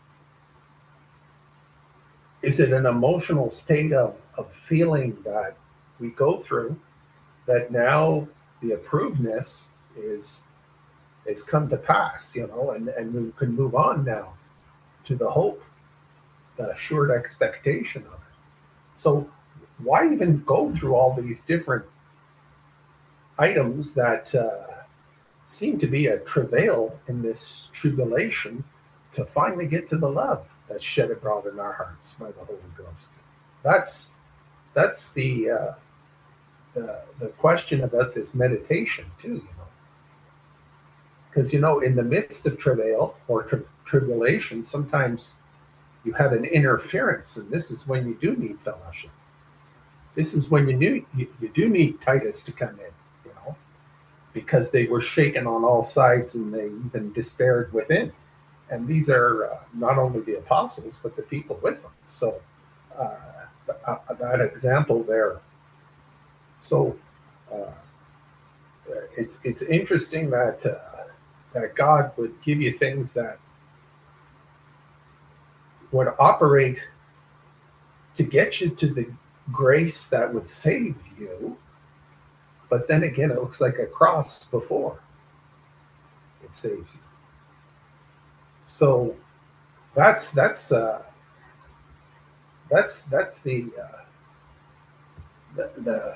is it an emotional state of, of feeling that we go through, that now the approvedness is is come to pass, you know, and, and we can move on now to the hope, the assured expectation of it. So why even go through all these different items that uh, seem to be a travail in this tribulation to finally get to the love that's shed abroad in our hearts by the Holy Ghost? That's that's the uh, the, the question about this meditation too, you know. Because, you know, in the midst of travail or tri- tribulation, sometimes you have an interference, and this is when you do need fellowship. This is when you, knew, you, you do need Titus to come in, you know, because they were shaken on all sides and they even despaired within. And these are uh, not only the apostles, but the people with them. So uh, uh, that example there. So uh, it's it's interesting that uh, that God would give you things that would operate to get you to the grace that would save you. But then again, it looks like a cross before it saves you. So that's that's uh, that's that's the, uh, the the.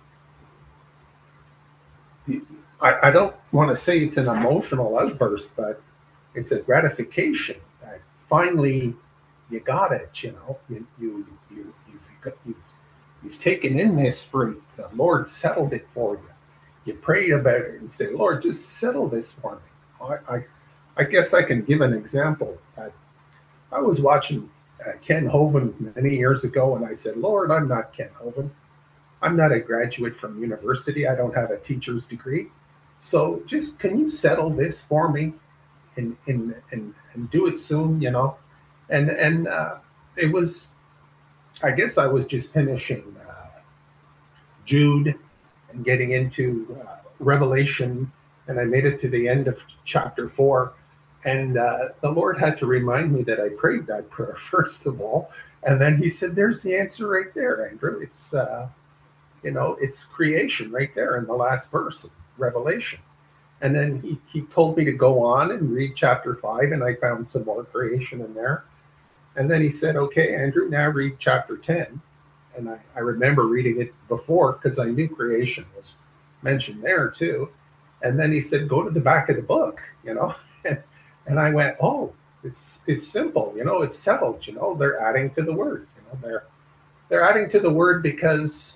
the I, I don't want to say it's an emotional outburst, but it's a gratification that finally you got it. You know, you you you you've, you've, you've taken in this fruit. The Lord settled it for you. You prayed about it and say, Lord, just settle this for me. I I, I guess I can give an example. I, I was watching uh, Ken Hovind many years ago, and I said, Lord, I'm not Ken Hovind. I'm not a graduate from university. I don't have a teacher's degree. So just can you settle this for me and and and, and do it soon, you know? And and uh, it was, I guess I was just finishing uh, Jude and getting into uh, Revelation, and I made it to the end of chapter four. And uh, the Lord had to remind me that I prayed that prayer first of all. And then he said, there's the answer right there, Andrew. It's, uh, you know, it's creation right there in the last verse of Revelation. And then he, he told me to go on and read chapter five, and I found some more creation in there. And then he said, okay, Andrew, now read chapter ten. And I, I remember reading it before because I knew creation was mentioned there too. And then he said, go to the back of the book, you know. And, and I went, oh, it's it's simple, you know, it's settled, you know, they're adding to the word, you know, they're they're adding to the word because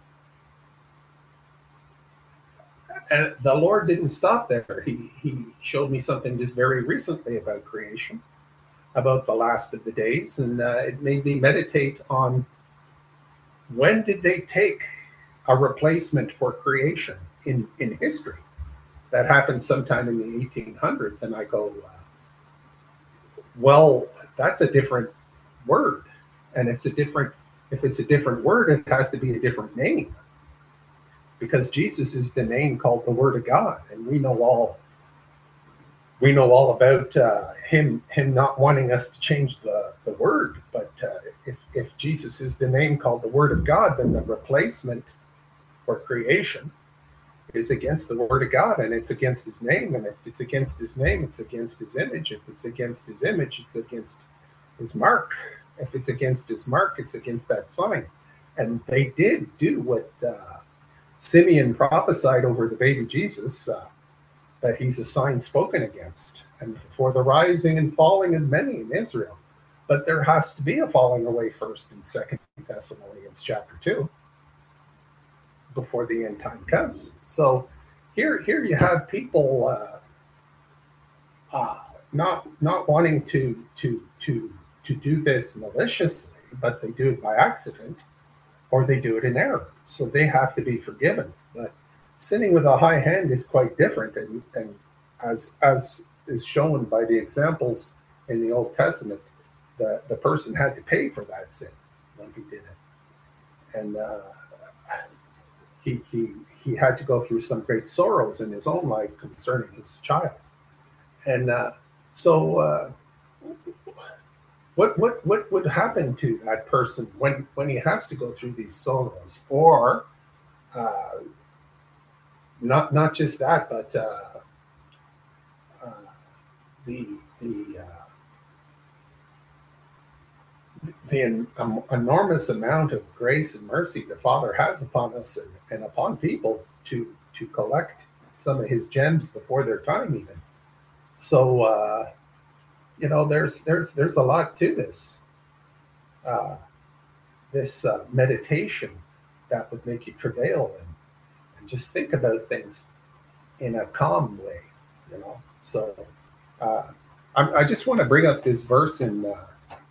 and the Lord didn't stop there. He he showed me something just very recently about creation, about the last of the days, and uh, it made me meditate on when did they take a replacement for creation in, in history. That happened sometime in the eighteen hundreds, and I go, uh, well, that's a different word, and it's a different. If it's a different word, it has to be a different name, because Jesus is the name called the Word of God, and we know all. We know all about uh, him. Him not wanting us to change the the word, but uh, if if Jesus is the name called the Word of God, then the replacement for creation is against the Word of God, and it's against His name. And if it's against His name, it's against His image. If it's against His image, it's against His mark. If it's against His mark, it's against that sign. And they did do what uh, Simeon prophesied over the baby Jesus, uh, that he's a sign spoken against, and for the rising and falling of many in Israel. But there has to be a falling away first in Second Thessalonians chapter two, before the end time comes. So here, here you have people uh, uh, not not wanting to to to to do this maliciously, but they do it by accident, or they do it in error. So they have to be forgiven. But sinning with a high hand is quite different, and, and as as is shown by the examples in the Old Testament, the the person had to pay for that sin when he did it, and. Uh, He, he he had to go through some great sorrows in his own life concerning his child, and uh, so uh, what what what would happen to that person when when he has to go through these sorrows, or uh, not not just that, but uh, uh, the the uh, the en- um, enormous amount of grace and mercy the Father has upon us and, and upon people to to collect some of His gems before their time, even. So uh, you know, there's there's there's a lot to this uh, this uh, meditation that would make you travail and, and just think about things in a calm way, you know. So uh, I, I just want to bring up this verse in. Uh,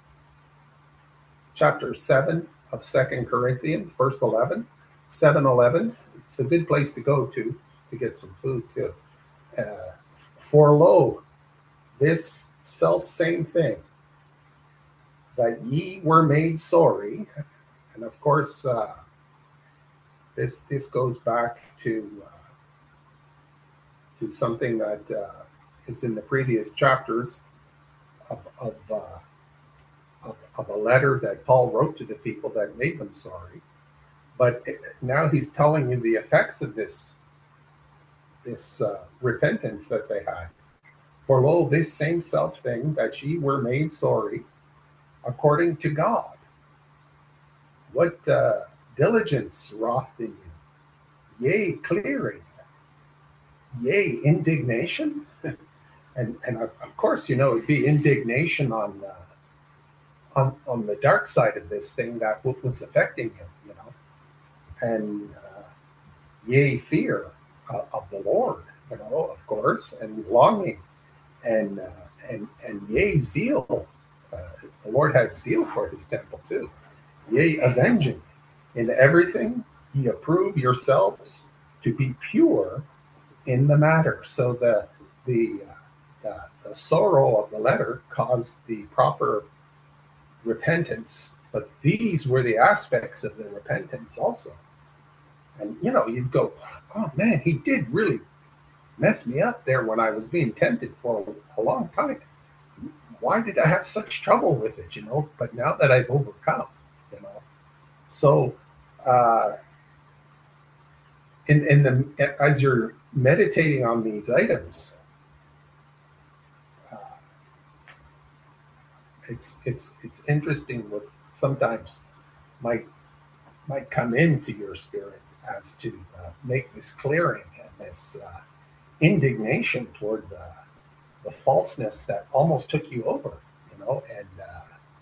chapter seven of Second Corinthians, verse eleven, seven eleven. It's a good place to go to to get some food too. Uh, For lo, this self same thing, that ye were made sorry, and of course uh, this this goes back to uh, to something that uh, is in the previous chapters of of, uh, of of a letter that Paul wrote to the people that made them sorry. But now he's telling you the effects of this this uh, repentance that they had. For lo, this same self thing, that ye were made sorry, according to God. What uh, diligence wrought in you? Yea, clearing. Yea, indignation. and and of, of course, you know, it'd be indignation on uh, on on the dark side of this thing that was affecting him, you know, and. Uh, Yea, fear uh, of the Lord, you know, of course, and longing, and uh, and and yea, zeal. Uh, the Lord had zeal for His temple too. Yea, avenging. In everything, ye approve yourselves to be pure in the matter. So the the, uh, the the sorrow of the letter caused the proper repentance, but these were the aspects of the repentance also. And, you know, you'd go, oh, man, he did really mess me up there when I was being tempted for a long time. Why did I have such trouble with it, you know? But now that I've overcome, you know. So uh, in, in the, as you're meditating on these items, uh, it's, it's, it's interesting what sometimes might, might come into your spirit as to uh, make this clearing and this uh, indignation toward the, the falseness that almost took you over, you know, and uh,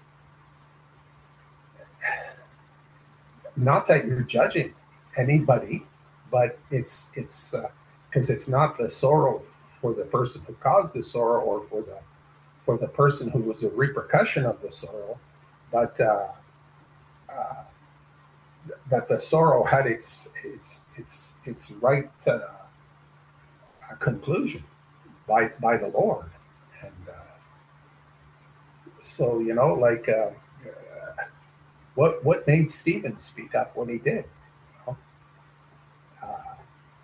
not that you're judging anybody, but it's it's because uh, it's not the sorrow for the person who caused the sorrow or for the for the person who was a repercussion of the sorrow, but uh, uh, that the sorrow had its its its its right uh, conclusion by by the Lord, and uh, so you know, like uh, what what made Stephen speak up when he did? You know? uh,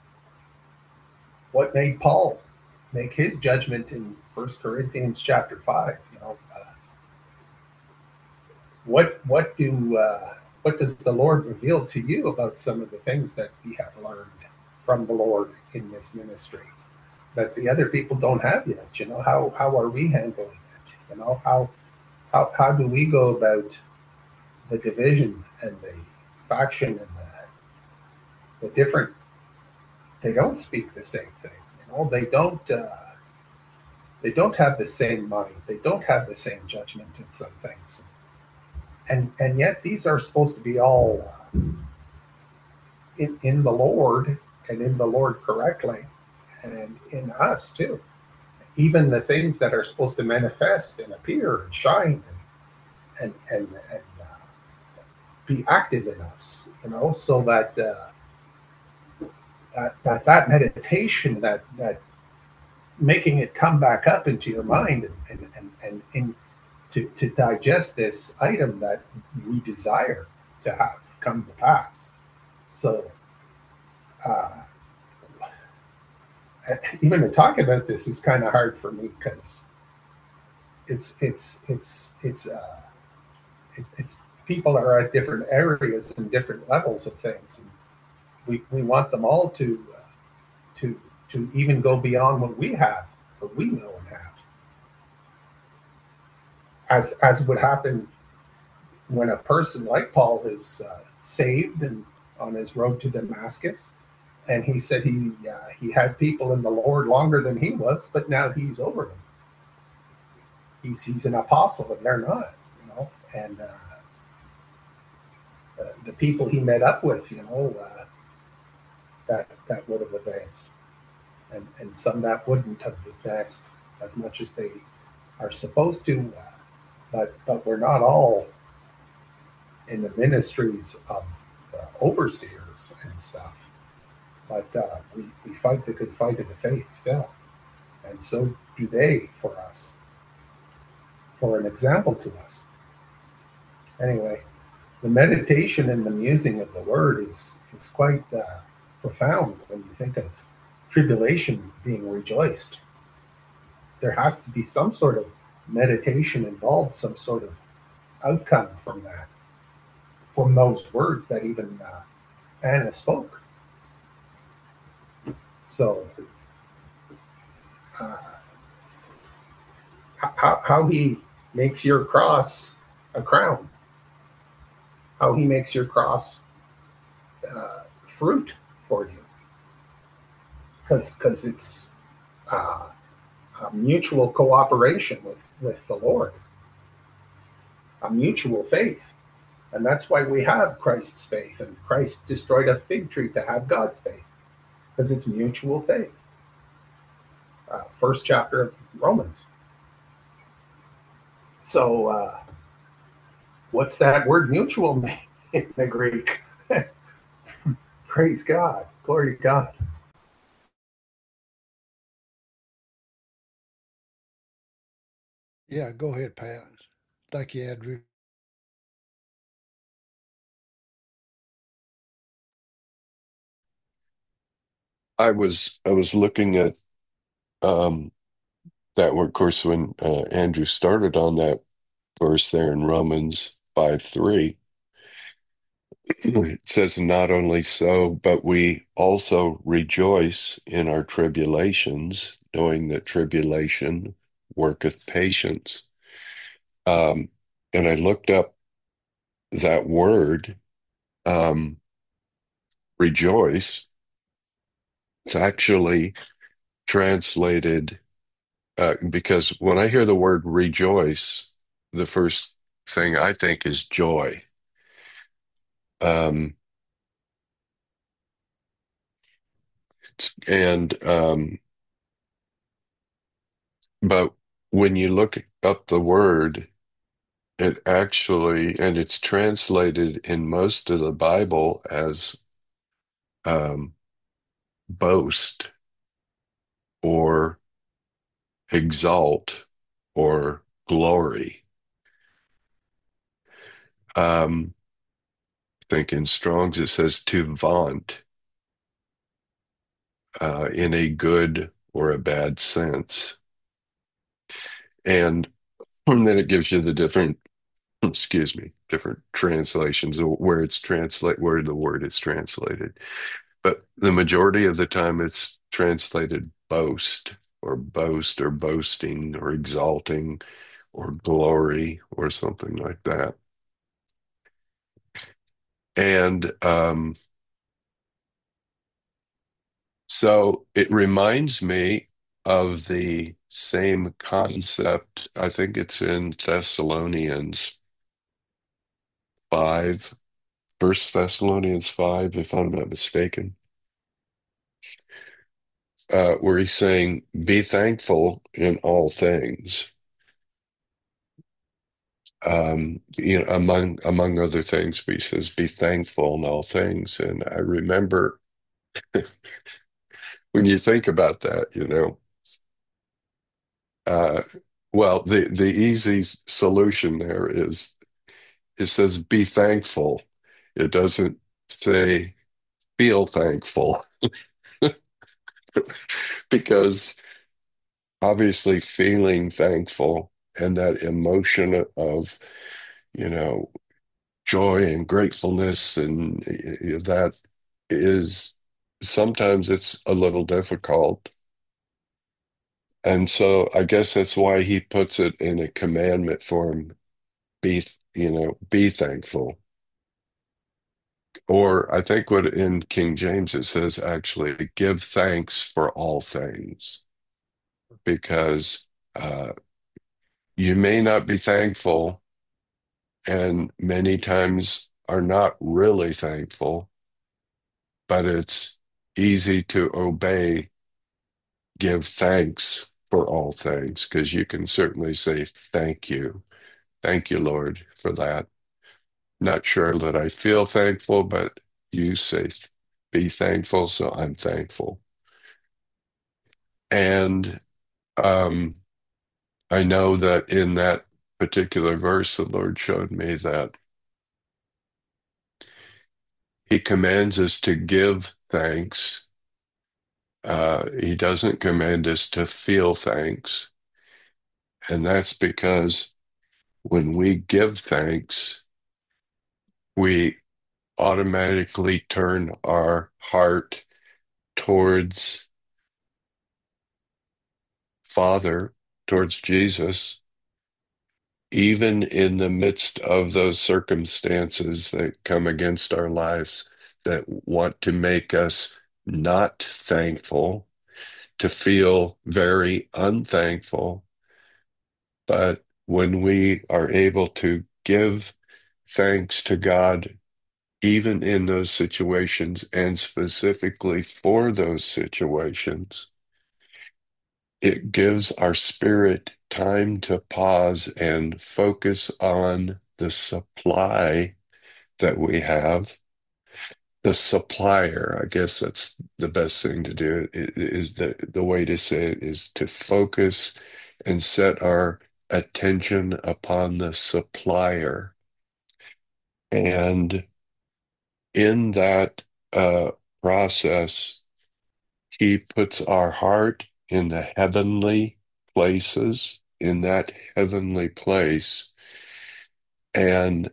what made Paul make his judgment in First Corinthians chapter five? You know, uh, what what do uh, what does the Lord reveal to you about some of the things that we have learned from the Lord in this ministry that the other people don't have yet? You know, how how are we handling it? You know, how how how do we go about the division and the faction and the, the different? They don't speak the same thing. You know, they don't. Uh, they don't have the same mind. They don't have the same judgment in some things, and and yet these are supposed to be all uh, in in the Lord and in the Lord correctly, and in us too. Even the things that are supposed to manifest and appear and shine and and and, and uh, be active in us, you know, so that uh, that, that that meditation, that that making it come back up into your mind and and and, and in, to to digest this item that we desire to have come to pass. So uh, even to talk about this is kind of hard for me because it's it's it's it's uh, it's, it's people are at different areas and different levels of things, and we we want them all to uh, to to even go beyond what we have, what we know and have, as as would happen when a person like Paul is uh, saved and on his road to Damascus, and he said he uh, he had people in the Lord longer than he was, but now he's over them. He's he's an apostle, and they're not, you know. And uh, the, the people he met up with, you know, uh, that that would have advanced, and and some that wouldn't have advanced as much as they are supposed to. Uh, but but we're not all in the ministries of uh, overseers and stuff. But uh, we, we fight the good fight of the faith still. And so do they for us, for an example to us. Anyway, the meditation and the musing of the word is, is quite uh, profound when you think of tribulation being rejoiced. There has to be some sort of meditation involved, some sort of outcome from that, from those words that even uh, Anna spoke. So, uh, how, how he makes your cross a crown, how he makes your cross uh, fruit for you, because because it's uh, a mutual cooperation with, with the Lord, a mutual faith. And that's why we have Christ's faith, and Christ destroyed a fig tree to have God's faith, because it's mutual faith. Uh, first chapter of Romans. So, uh, what's that word mutual mean in the Greek? Praise God. Glory to God. Yeah, go ahead, Pat. Thank you, Andrew. I was I was looking at um, that word, of course, when uh, Andrew started on that verse there in Romans five three. It says, not only so, but we also rejoice in our tribulations, knowing that tribulation worketh patience. Um, and I looked up that word, um, rejoice. It's actually translated, uh, because when I hear the word rejoice, the first thing I think is joy. Um, and um, but when you look up the word, it actually, and it's translated in most of the Bible as um, boast or exalt or glory. Um, think in Strong's it says to vaunt uh, in a good or a bad sense. And, and then it gives you the different, excuse me, different translations of where it's translate, where the word is translated. But the majority of the time it's translated boast or boast or boasting or exalting or glory or something like that. And um, so it reminds me of the same concept. I think it's in Thessalonians five, First Thessalonians five, if I'm not mistaken, uh, where he's saying, be thankful in all things. Um, you know, among among other things, but he says, be thankful in all things. And I remember when you think about that, you know, uh, well, the the easy solution there is it says be thankful. It doesn't say feel thankful because obviously feeling thankful and that emotion of, you know, joy and gratefulness and uh, that is sometimes it's a little difficult. And so I guess that's why he puts it in a commandment form. Be, you know, be thankful. Or I think what in King James it says actually give thanks for all things because uh, you may not be thankful and many times are not really thankful, but it's easy to obey, give thanks for all things because you can certainly say thank you. Thank you, Lord, for that. Not sure that I feel thankful, but you say be thankful, so I'm thankful. And um, I know that in that particular verse, the Lord showed me that He commands us to give thanks. Uh, he doesn't command us to feel thanks. And that's because when we give thanks, we automatically turn our heart towards Father, towards Jesus, even in the midst of those circumstances that come against our lives that want to make us not thankful, to feel very unthankful. But when we are able to give thanks to God, even in those situations and specifically for those situations, it gives our spirit time to pause and focus on the supply that we have. The supplier, I guess that's the best thing to do, is the, the way to say it is to focus and set our attention upon the supplier. And in that uh, process, he puts our heart in the heavenly places, in that heavenly place, and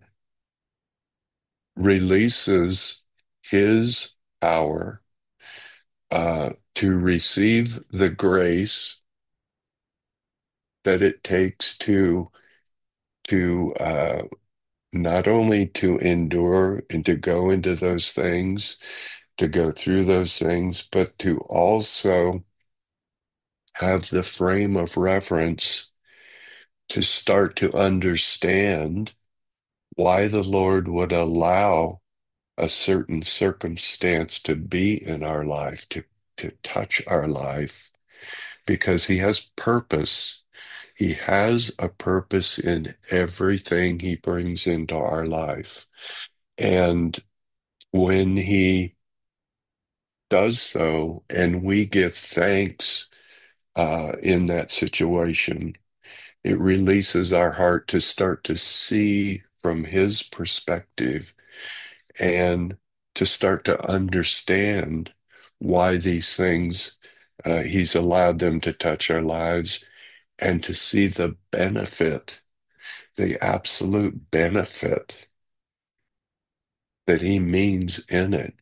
releases his power uh, to receive the grace that it takes to to uh, not only to endure and to go into those things, to go through those things, but to also have the frame of reference to start to understand why the Lord would allow a certain circumstance to be in our life, to, to touch our life, because he has purpose. He has a purpose in everything he brings into our life. And when he does so, and we give thanks uh, in that situation, it releases our heart to start to see from his perspective and to start to understand why these things, uh, he's allowed them to touch our lives, and to see the benefit, the absolute benefit that he means in it.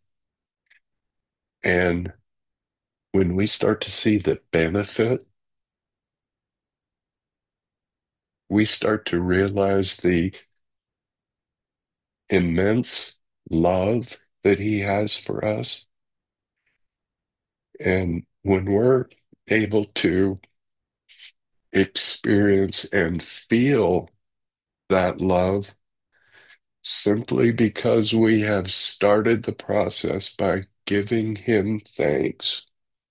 And when we start to see the benefit, we start to realize the immense love that he has for us. And when we're able to experience and feel that love simply because we have started the process by giving him thanks,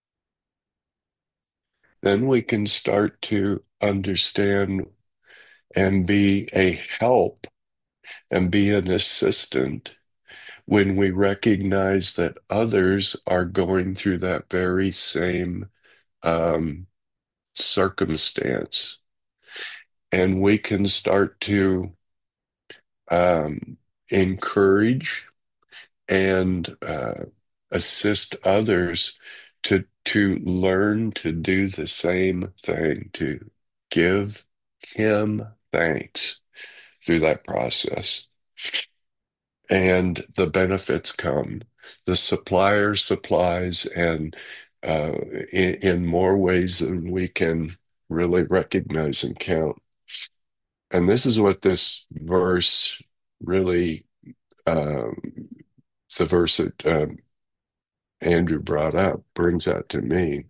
then we can start to understand and be a help and be an assistant when we recognize that others are going through that very same um, circumstance. And we can start to um, encourage and uh, assist others to to learn to do the same thing, to give him thanks through that process. And the benefits come. The supplier supplies, and uh, in, in more ways than we can really recognize and count. And this is what this verse really, um, the verse that um, Andrew brought up, brings that to me.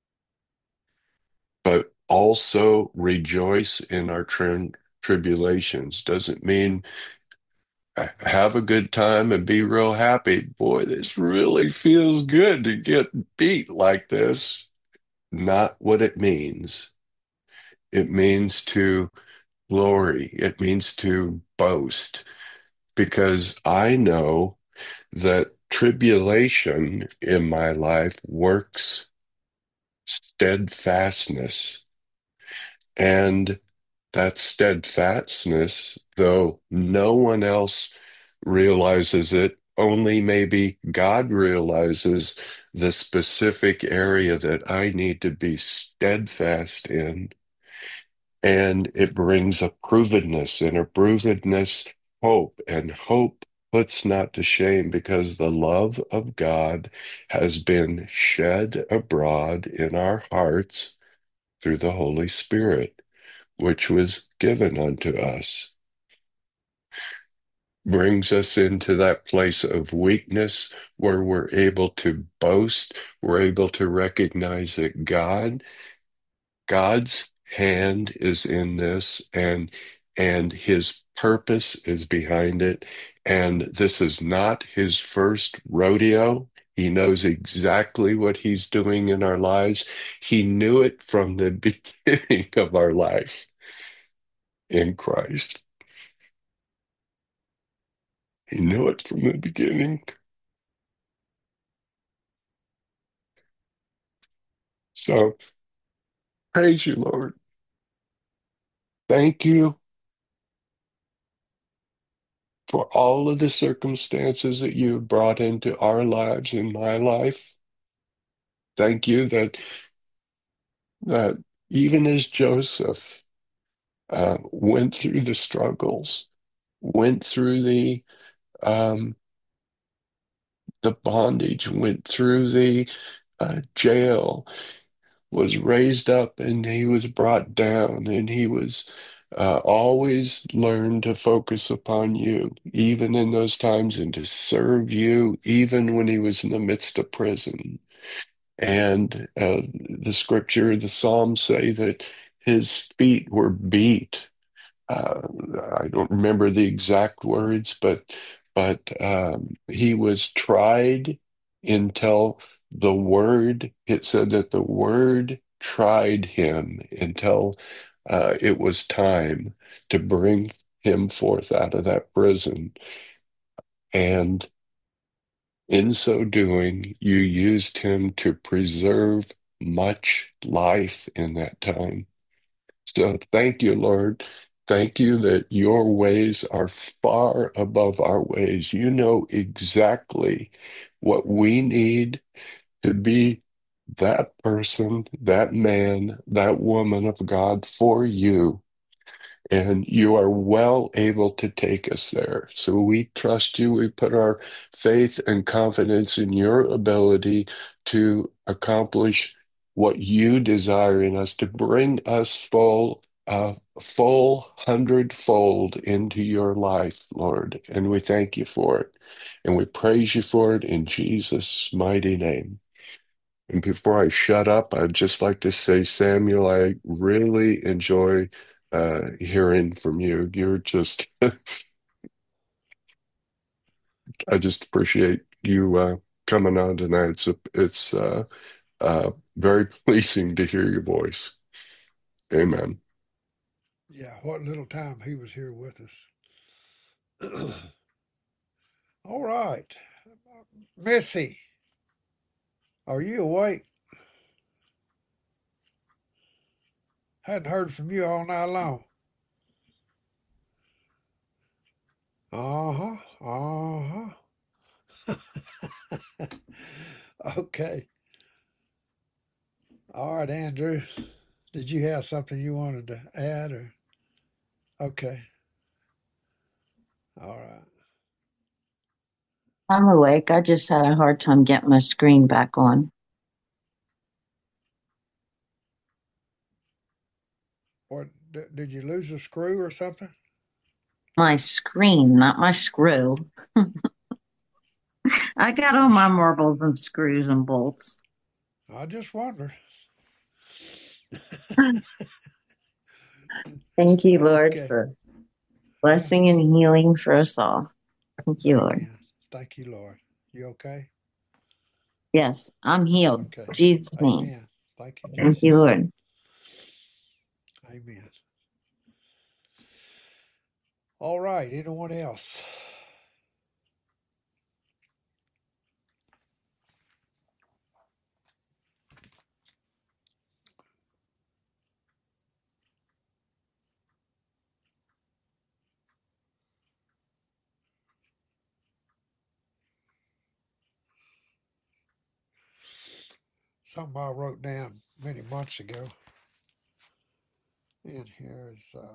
But also rejoice in our tri- tribulations doesn't mean have a good time and be real happy. Boy, this really feels good to get beat like this. Not what it means. It means to glory. It means to boast, because I know that tribulation in my life works steadfastness. And that steadfastness, though no one else realizes it, only maybe God realizes the specific area that I need to be steadfast in. And it brings a provenness, and a provenness, hope, and hope puts not to shame, because the love of God has been shed abroad in our hearts through the Holy Spirit, which was given unto us. Brings us into that place of weakness where we're able to boast, we're able to recognize that God, God's hand is in this, and and his purpose is behind it. And this is not his first rodeo. He knows exactly what he's doing in our lives. He knew it from the beginning of our life in Christ. He knew it from the beginning. So praise you, Lord. Thank you for all of the circumstances that you have brought into our lives, in my life. Thank you that that even as Joseph uh, went through the struggles, went through the um, the bondage, went through the uh, jail, was raised up, and he was brought down, and he was uh, always learned to focus upon you, even in those times, and to serve you, even when he was in the midst of prison. And uh, the scripture, the Psalms say that his feet were beat. Uh, I don't remember the exact words, but but um, he was tried until the word, it said that the word tried him until uh, it was time to bring him forth out of that prison. And in so doing, you used him to preserve much life in that time. So thank you, Lord. Thank you that your ways are far above our ways. You know exactly what we need to be that person, that man, that woman of God for you. And you are well able to take us there. So we trust you. We put our faith and confidence in your ability to accomplish what you desire in us, to bring us full, uh, full hundredfold into your life, Lord. And we thank you for it. And we praise you for it in Jesus' mighty name. And before I shut up, I'd just like to say, Samuel, I really enjoy uh, hearing from you. You're just, I just appreciate you uh, coming on tonight. It's, a, it's uh, uh, very pleasing to hear your voice. Amen. Yeah, what little time he was here with us. All right. Missy, are you awake? Hadn't heard from you all night long. Uh-huh. Uh-huh. Okay. All right, Andrew. Did you have something you wanted to add or okay. All right. I'm awake. I just had a hard time getting my screen back on. What d- did you lose a screw or something? My screen, not my screw. I got all my marbles and screws and bolts. I just wondered. Thank you, Lord, Okay. for blessing and healing for us all. Thank you, Lord. Amen. Thank you, Lord. You okay? Yes, I'm healed. Okay. In Jesus' name. Amen. Thank you, Thank Jesus. you, Lord. Amen. All right. Anyone else? Something I wrote down many months ago in here is uh,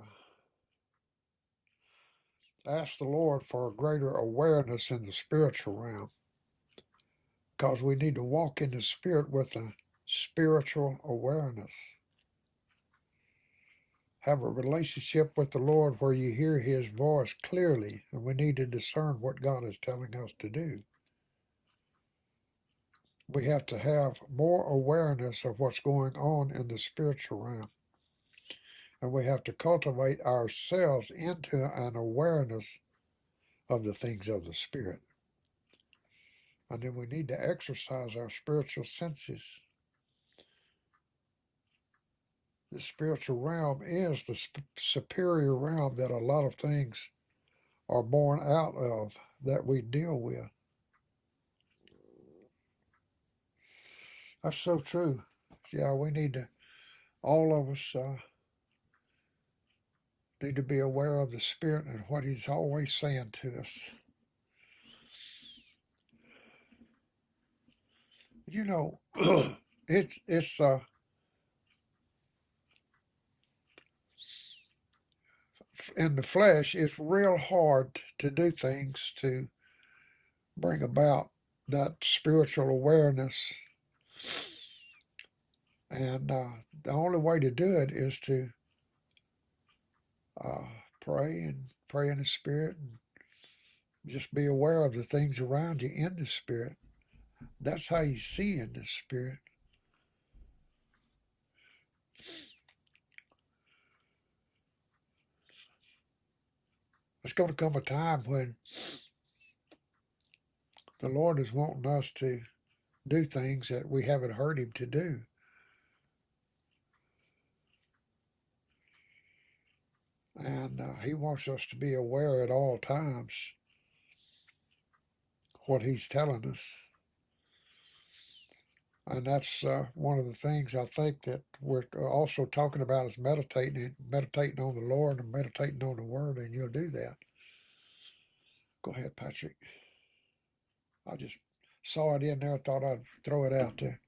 ask the Lord for a greater awareness in the spiritual realm because we need to walk in the spirit with a spiritual awareness. Have a relationship with the Lord where you hear His voice clearly, and we need to discern what God is telling us to do. We have to have more awareness of what's going on in the spiritual realm. And we have to cultivate ourselves into an awareness of the things of the Spirit. And then we need to exercise our spiritual senses. The spiritual realm is the sp- superior realm that a lot of things are born out of that we deal with. That's so true. Yeah, we need to, all of us uh, need to be aware of the Spirit and what He's always saying to us. You know, it's, it's, uh, in the flesh, it's real hard to do things to bring about that spiritual awareness. And uh, the only way to do it is to uh, pray and pray in the Spirit and just be aware of the things around you in the Spirit. That's how you see in the Spirit. There's going to come a time when the Lord is wanting us to do things that we haven't heard Him to do. And uh, He wants us to be aware at all times what He's telling us. And that's uh, one of the things I think that we're also talking about is meditating, meditating on the Lord and meditating on the Word, and you'll do that. Go ahead, Patrick. I just saw it in there. Thought I'd throw it out there.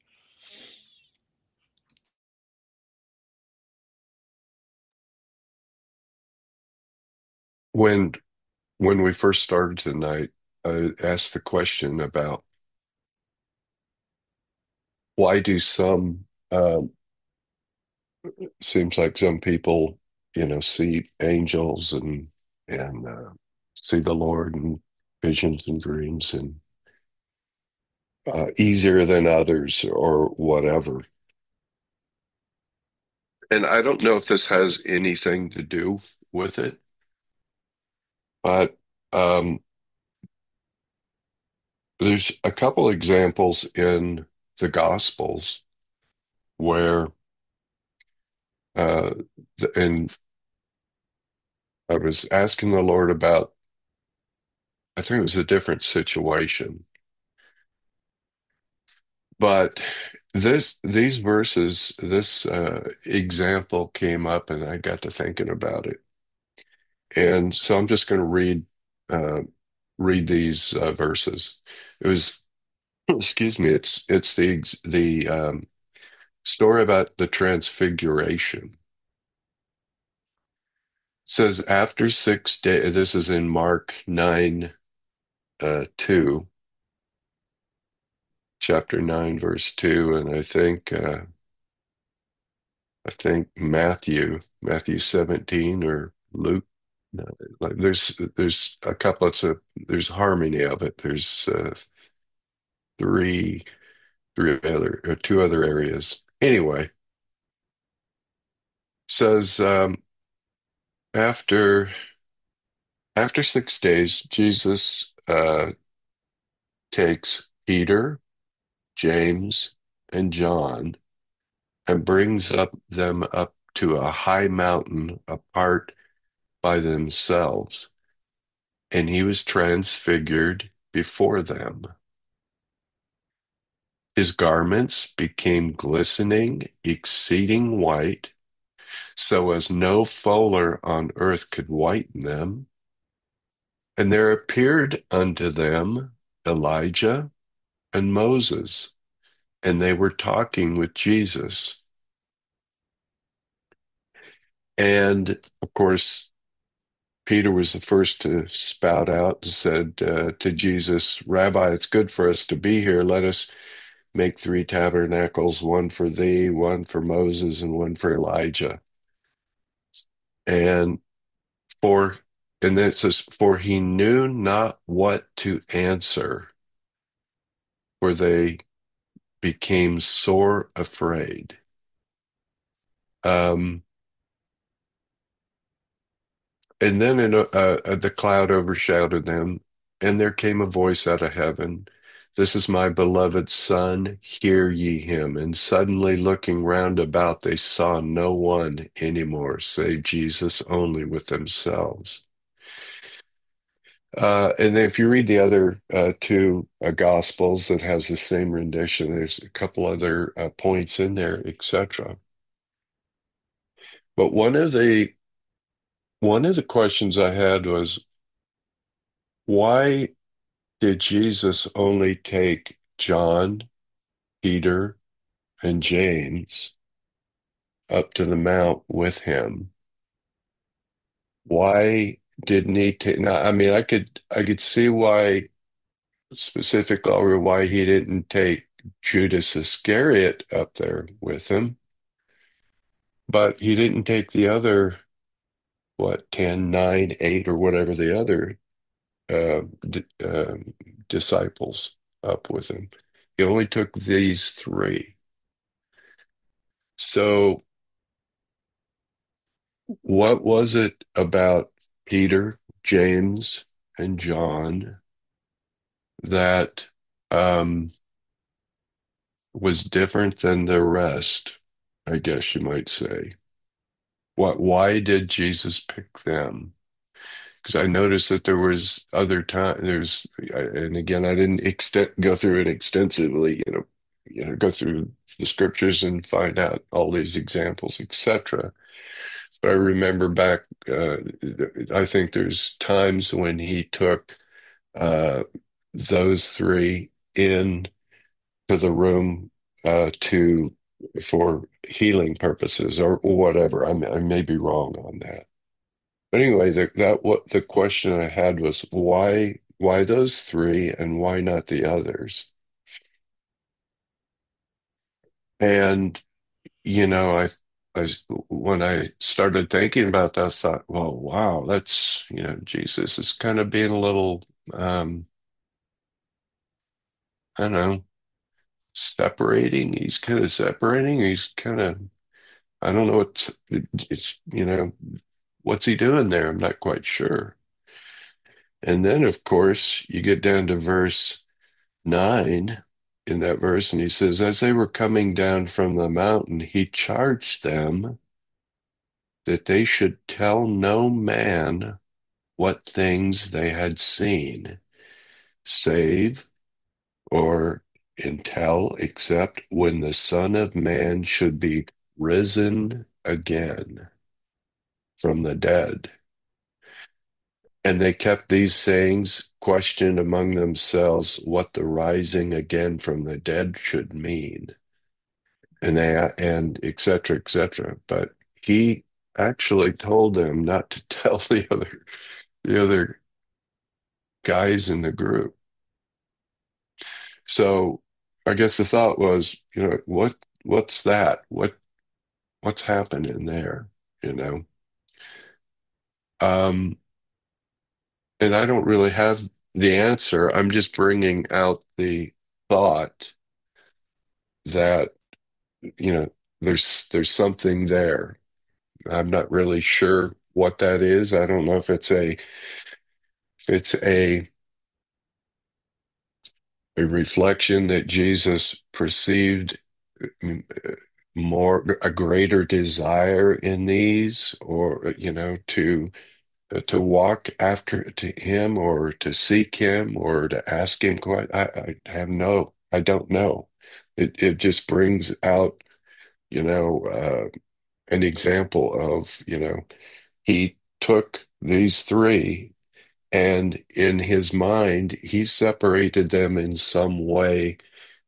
When when we first started tonight, I asked the question about why do some um, seems like some people, you know, see angels and and uh, see the Lord and visions and dreams and uh, easier than others or whatever. And I don't know if this has anything to do with it, but um, there's a couple examples in the Gospels where, uh, and I was asking the Lord about, I think it was a different situation, but this these verses, this uh, example came up, and I got to thinking about it, and so I'm just going to read uh, read these uh, verses. It was, excuse me, it's it's the the um, story about the transfiguration. It says after six days, this is in Mark nine, uh, two, chapter nine, verse two, and I think uh, I think Matthew, Matthew seventeen or Luke. No, like there's there's a couplets of there's harmony of it. There's uh, three three other or two other areas. Anyway, says um, after after six days, Jesus uh, takes Peter, James, and John and brings up them up to a high mountain apart by themselves, and he was transfigured before them. His garments became glistening, exceeding white, so as no fuller on earth could whiten them. And there appeared unto them Elijah and Moses, and they were talking with Jesus. And of course, Peter was the first to spout out and said uh, to Jesus, Rabbi, it's good for us to be here. Let us make three tabernacles, one for thee, one for Moses, and one for Elijah. And for, and then it says, for he knew not what to answer, for they became sore afraid. Um, and then in a, uh, the cloud overshadowed them, and there came a voice out of heaven, this is my beloved Son, hear ye him. And suddenly looking round about, they saw no one anymore, save Jesus only with themselves. Uh, and then if you read the other uh, two uh, Gospels that has the same rendition, there's a couple other uh, points in there, et cetera. But one of the one of the questions I had was, why did Jesus only take John, Peter, and James up to the mount with him? Why didn't he take? Now, I mean, I could I could see why specifically, or why he didn't take Judas Iscariot up there with him, but he didn't take the other, what, ten, nine, eight, or whatever the other uh, d uh, disciples up with him. He only took these three. So, what was it about Peter, James, and John that um, was different than the rest, I guess you might say? What, why did Jesus pick them? Because I noticed that there was other time, there's, and again, I didn't extend, go through it extensively, you know, you know, go through the scriptures and find out all these examples, et cetera. But I remember back, uh, I think there's times when he took uh, those three in to the room uh, to for healing purposes or, or whatever. I may, I may be wrong on that. But anyway, the, that what the question I had was why why those three and why not the others? And you know, I I when I started thinking about that, I thought, well, wow, that's you know, Jesus is kind of being a little um, I don't know, separating. He's kind of separating. He's kind of I don't know what's it's you know, what's he doing there? I'm not quite sure. And then, of course, you get down to verse nine in that verse, and he says, as they were coming down from the mountain, he charged them that they should tell no man what things they had seen, save or until except when the Son of Man should be risen again from the dead. And they kept these sayings, questioned among themselves what the rising again from the dead should mean, and they and et cetera, et cetera. But he actually told them not to tell the other the other guys in the group. So I guess the thought was, you know, what what's that? What what's happening there? You know, um, and I don't really have the answer. I'm just bringing out the thought that you know there's there's something there. I'm not really sure what that is. I don't know if it's a if it's a a reflection that Jesus perceived mm, more a greater desire in these, or you know, to to walk after to him, or to seek him, or to ask him. Quite, I, I have no, I don't know. It it just brings out, you know, uh, an example of, you know, he took these three, and in his mind, he separated them in some way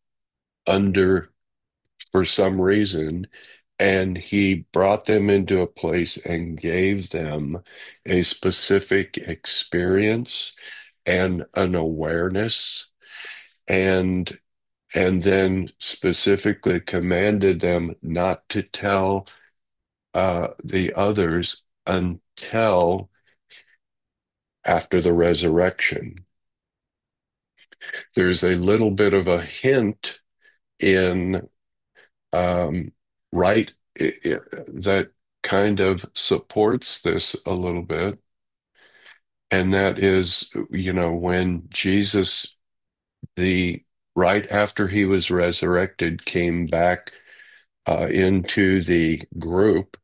under for some reason, and he brought them into a place and gave them a specific experience and an awareness, and and then specifically commanded them not to tell uh, the others until after the resurrection. There's a little bit of a hint in um, right i i that kind of supports this a little bit, and that is, you know, when Jesus, the right after he was resurrected, came back uh, into the group,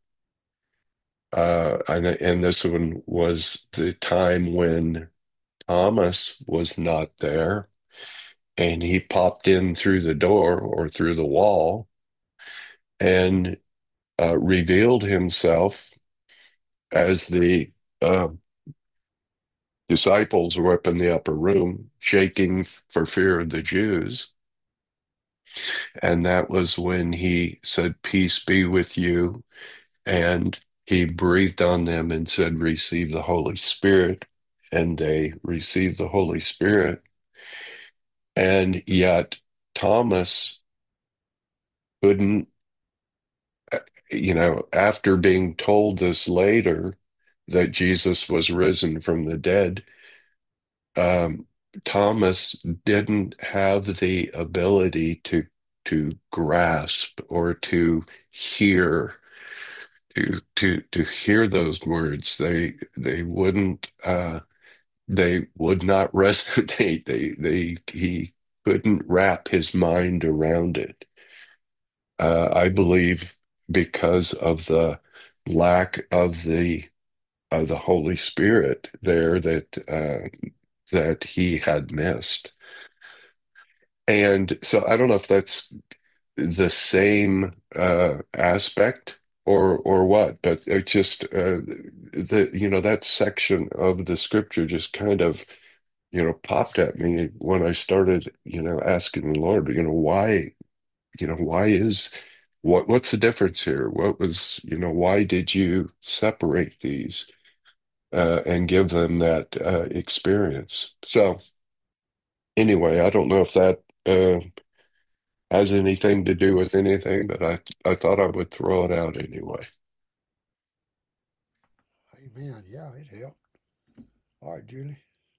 uh, and, and this one was the time when Thomas was not there, and he popped in through the door or through the wall and uh, revealed himself as the uh, disciples were up in the upper room, shaking for fear of the Jews. And that was when he said, "Peace be with you." And he breathed on them and said, "Receive the Holy Spirit." And they received the Holy Spirit. And yet Thomas couldn't, you know, after being told this later that Jesus was risen from the dead, um, Thomas didn't have the ability to to grasp or to hear to to to hear those words. They they wouldn't uh, they would not resonate. They they he couldn't wrap his mind around it. Uh, I believe because of the lack of the of the Holy Spirit there that uh, that he had missed. And so I don't know if that's the same uh, aspect or or what, but it just uh, the you know that section of the scripture just kind of you know popped at me when I started you know asking the Lord, you know why you know why is what what's the difference here? What was you know why did you separate these uh, and give them that uh, experience? So anyway, I don't know if that. Uh, has anything to do with anything, but I I thought I would throw it out anyway. Amen. Yeah, it helped. All right, Julie.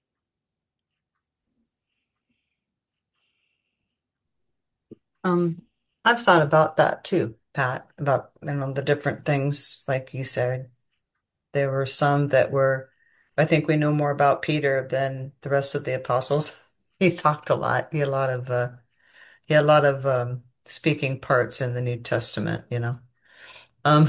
Um, I've thought about that too, Pat, about you know the different things, like you said. There were some that were, I think we know more about Peter than the rest of the apostles. He talked a lot. He had a lot of uh he had a lot of um speaking parts in the New Testament, you know. Um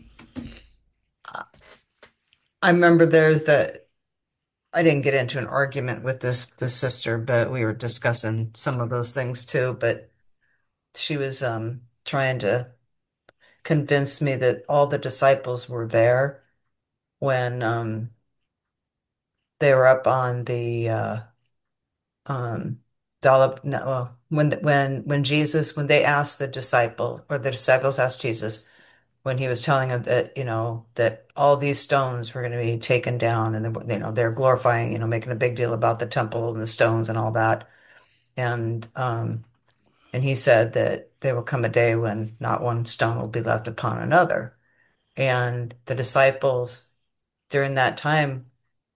I remember there's that I didn't get into an argument with this this sister, but we were discussing some of those things too, but she was um trying to convince me that all the disciples were there when um they were up on the uh um dollop no well, when when when Jesus when they asked the disciple or the disciples asked Jesus when he was telling them that you know that all these stones were going to be taken down and they, you know they're glorifying you know making a big deal about the temple and the stones and all that and um and he said that there will come a day when not one stone will be left upon another and the disciples during that time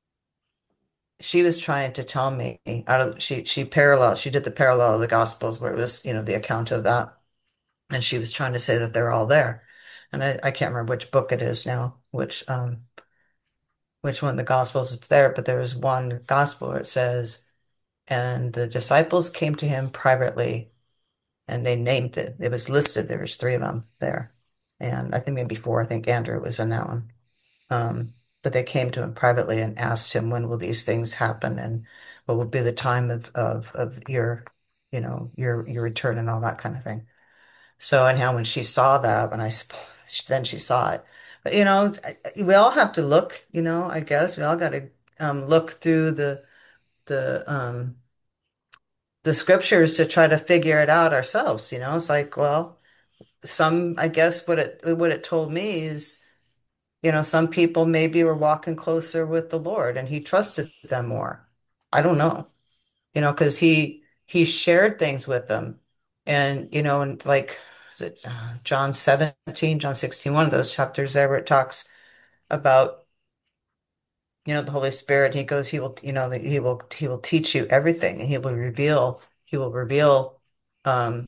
she was trying to tell me out of she she parallel she did the parallel of the Gospels where it was you know the account of that and she was trying to say that they're all there and I, I can't remember which book it is now which um which one of the Gospels is there but there was one Gospel where it says and the disciples came to him privately and they named it it was listed there was three of them there and I think maybe four I think Andrew was in that one. Um, but they came to him privately and asked him, when will these things happen and what will be the time of, of, of your, you know, your, your return and all that kind of thing. So anyhow, when she saw that, when I, sp- then she saw it. But, you know, it's- I- we all have to look, you know, I guess we all got to um, look through the, the, um, the scriptures to try to figure it out ourselves. You know, it's like, well, some, I guess what it, what it told me is, you know, some people maybe were walking closer with the Lord and he trusted them more. I don't know, you know, because he he shared things with them. And, you know, and like is it uh, John seventeen, John sixteen, one of those chapters there where it talks about, you know, the Holy Spirit. He goes, he will, you know, he will he will teach you everything and he will reveal, he will reveal um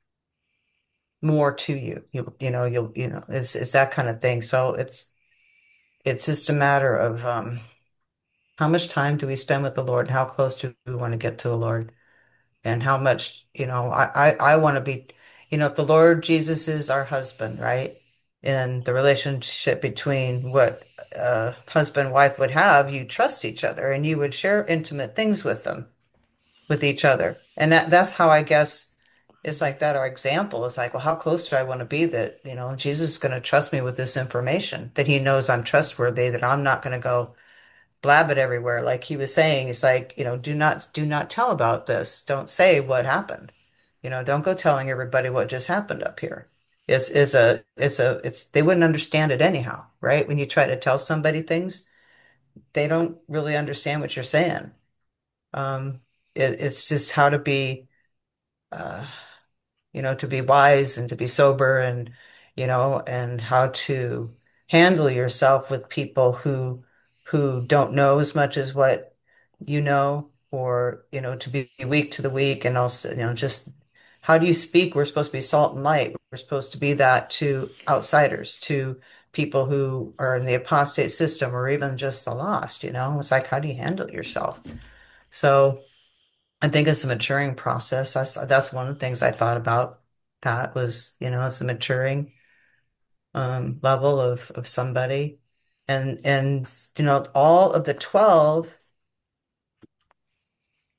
more to you. You you know, you'll, you know, it's it's that kind of thing. So it's it's just a matter of um how much time do we spend with the Lord? How close do we want to get to the Lord? And how much, you know, I, I, I want to be, you know, if the Lord Jesus is our husband, right? And the relationship between what a husband and wife would have, you trust each other and you would share intimate things with them, with each other. And that that's how I guess it's like that. Our example is like, well, how close do I want to be that, you know, Jesus is going to trust me with this information, that he knows I'm trustworthy, that I'm not going to go blab it everywhere. Like he was saying, it's like, you know, do not do not tell about this. Don't say what happened. You know, don't go telling everybody what just happened up here. It's is a it's a it's they wouldn't understand it anyhow, right? When you try to tell somebody things, they don't really understand what you're saying. Um, it, it's just how to be uh you know, to be wise and to be sober and, you know, and how to handle yourself with people who who don't know as much as what you know, or, you know, to be weak to the weak and also, you know, just how do you speak? We're supposed to be salt and light. We're supposed to be that to outsiders, to people who are in the apostate system or even just the lost, you know? It's like, how do you handle yourself? So I think it's a maturing process. That's that's one of the things I thought about, Pat, was, you know, it's a maturing um level of of somebody. And and you know, all of the twelve,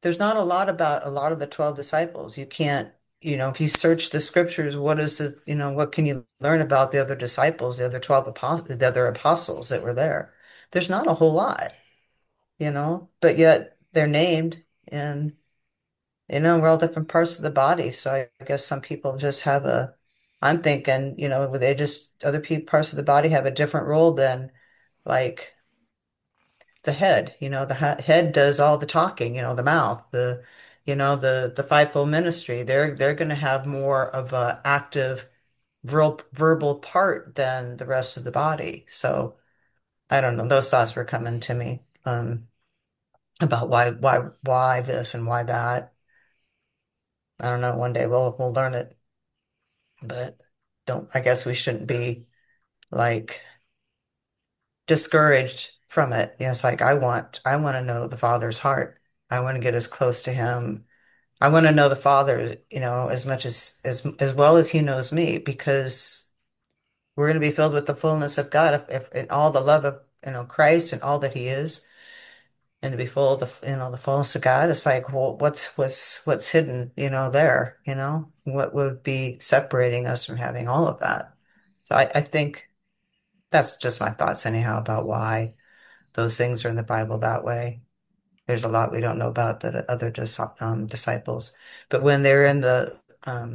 there's not a lot about a lot of the twelve disciples. You can't, you know, if you search the scriptures, what is it, you know, what can you learn about the other disciples, the other twelve apostles, the other apostles that were there? There's not a whole lot, you know, but yet they're named and, you know, we're all different parts of the body. So I, I guess some people just have a, I'm thinking, you know, they just, other people, parts of the body have a different role than like the head, you know, the ha head does all the talking, you know, the mouth, the, you know, the, the fivefold ministry, they're, they're going to have more of a active verbal, verbal part than the rest of the body. So I don't know, those thoughts were coming to me, um, about why, why, why this and why that. I don't know, one day we'll, we'll learn it, but don't, I guess we shouldn't be like discouraged from it. You know, it's like I want I want to know the Father's heart. I want to get as close to him. I want to know the Father, you know, as much as as as well as he knows me, because we're going to be filled with the fullness of God if, if and all the love of, you know, Christ and all that he is, and to be full of the, you know, the fullness of God. It's like, well, what's what's what's hidden, you know, there, you know, what would be separating us from having all of that? So I, I think that's just my thoughts anyhow about why those things are in the Bible that way. There's a lot we don't know about the other dis um, disciples, but when they're in the um,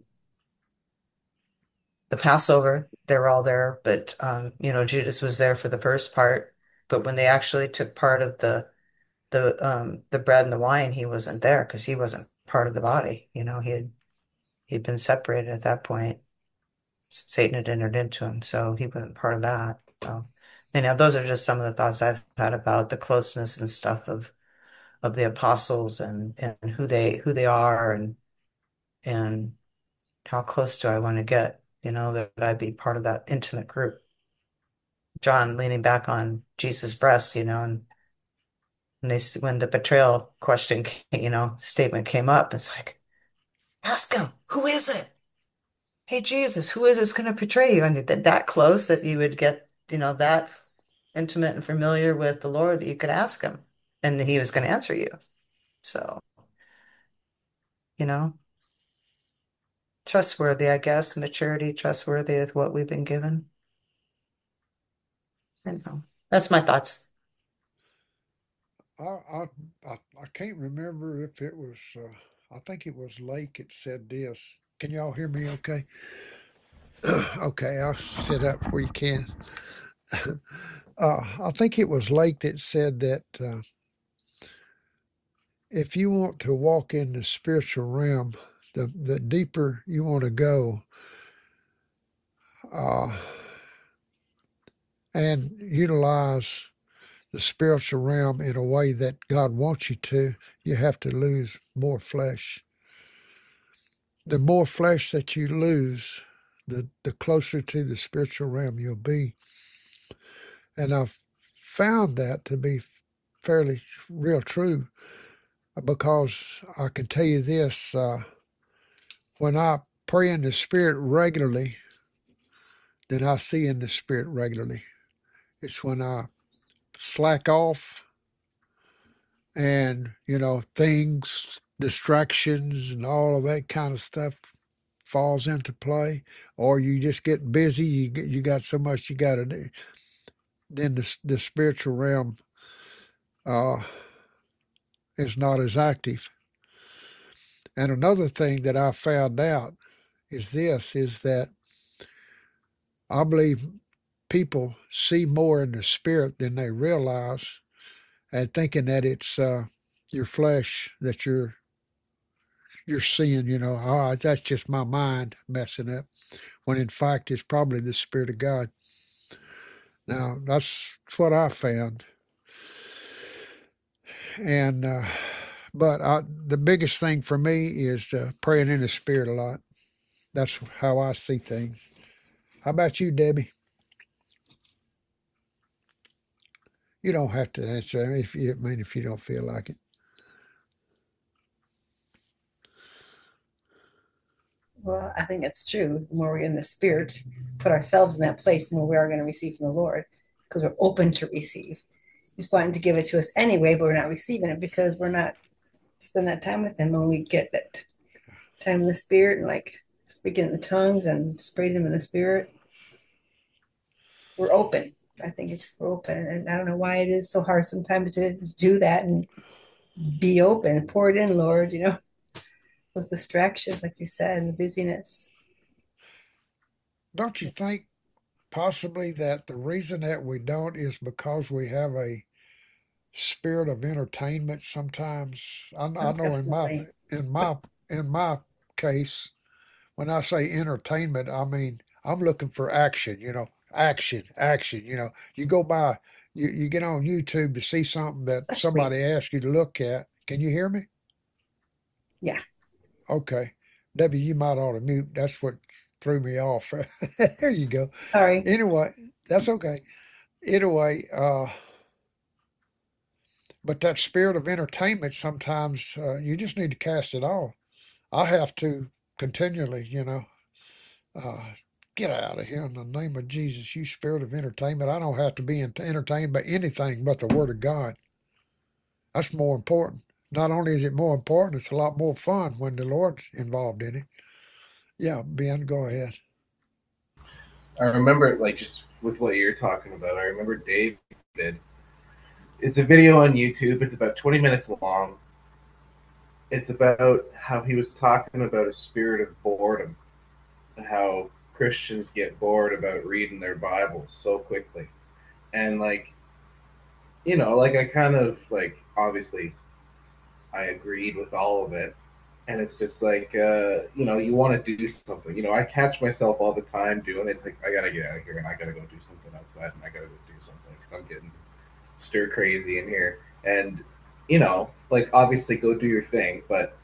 the Passover, they're all there. But um, you know, Judas was there for the first part, but when they actually took part of the the um, the bread and the wine, he wasn't there because he wasn't part of the body. You know, he had he'd been separated at that point. Satan had entered into him, so he wasn't part of that. So, you know, those are just some of the thoughts I've had about the closeness and stuff of of the apostles and and who they who they are and and how close do I want to get, you know, that I'd be part of that intimate group. John leaning back on Jesus' breast, you know, and when they when the betrayal question, you know, statement came up, it's like, ask him, who is it? Hey Jesus, who is this going to betray you? And that that close that you would get, you know, that intimate and familiar with the Lord that you could ask him, and he was going to answer you. So, you know. Trustworthy, I guess, maturity, trustworthy with what we've been given. I don't know. That's my thoughts. I I I, I can't remember if it was. Uh, I think it was Lake. It said this. Can y'all hear me? Okay. Okay, I'll sit up where you can. uh, I think it was Lake that said that uh, if you want to walk in the spiritual realm, the the deeper you want to go, uh, and utilize the spiritual realm in a way that God wants you to, you have to lose more flesh. The more flesh that you lose, the, the closer to the spiritual realm you'll be. And I've found that to be fairly real true, because I can tell you this, uh, when I pray in the Spirit regularly, then I see in the Spirit regularly. It's when I slack off and, you know, things, distractions and all of that kind of stuff falls into play, or you just get busy, you get, you got so much you got to do, then the, the spiritual realm uh, is not as active. And another thing that I found out is this, is that I believe people see more in the spirit than they realize, and thinking that it's uh, your flesh that you're you're seeing, you know, oh, that's just my mind messing up, when in fact it's probably the Spirit of God. Now, that's what I found. And, uh, but I, the biggest thing for me is uh, praying in the Spirit a lot. That's how I see things. How about you, Debbie? You don't have to answer if you, I mean, if you don't feel like it. Well, I think it's true. The more we're in the spirit, put ourselves in that place, the more we are going to receive from the Lord, because we're open to receive. He's wanting to give it to us anyway, but we're not receiving it because we're not spend that time with him when we get that time in the spirit and like speaking in the tongues and praising him in the spirit. We're open. I think it's open. And I don't know why it is so hard sometimes to do that and be open. Pour it in, Lord, you know, those distractions, like you said, and the busyness. Don't you think possibly that the reason that we don't is because we have a spirit of entertainment sometimes? I, I Oh, know in my definitely. in my in my case, when I say entertainment, I mean I'm looking for action, you know, action, action, you know. You go by you, you get on YouTube to see something that Especially, somebody asks you to look at. Can you hear me? yeah. Okay. Debbie, you might ought to mute. That's what threw me off. There you go. Sorry. Anyway, that's okay. Anyway, uh, but that spirit of entertainment sometimes uh, you just need to cast it off. I have to continually, you know, uh, get out of here in the name of Jesus, you spirit of entertainment. I don't have to be ent- entertained by anything but the Word of God. That's more important. Not only is it more important, it's a lot more fun when the Lord's involved in it. Yeah, Ben, go ahead. I remember, like, just with what you're talking about, I remember Dave did. It's a video on YouTube. It's about twenty minutes long. It's about how he was talking about a spirit of boredom, how Christians get bored about reading their Bibles so quickly. And, like, you know, like, I kind of, like, obviously, I agreed with all of it. And it's just like, uh, you know, you want to do something. You know, I catch myself all the time doing it. It's like, I got to get out of here and I got to go do something outside and I got to go do something because I'm getting stir crazy in here. And, you know, like, obviously go do your thing, but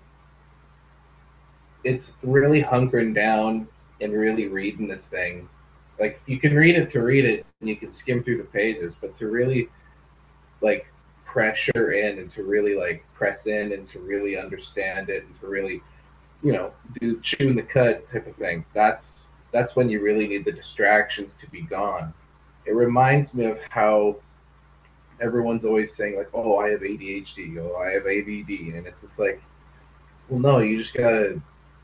it's really hunkering down and really reading this thing. Like, you can read it to read it and you can skim through the pages, but to really, like, pressure in and to really, like, press in and to really understand it and to really, you know, do chewing the cut type of thing. That's that's when you really need the distractions to be gone. It reminds me of how everyone's always saying like, "Oh, I have A D H D," "Oh, I have A D D," and it's just like, well, no, you just gotta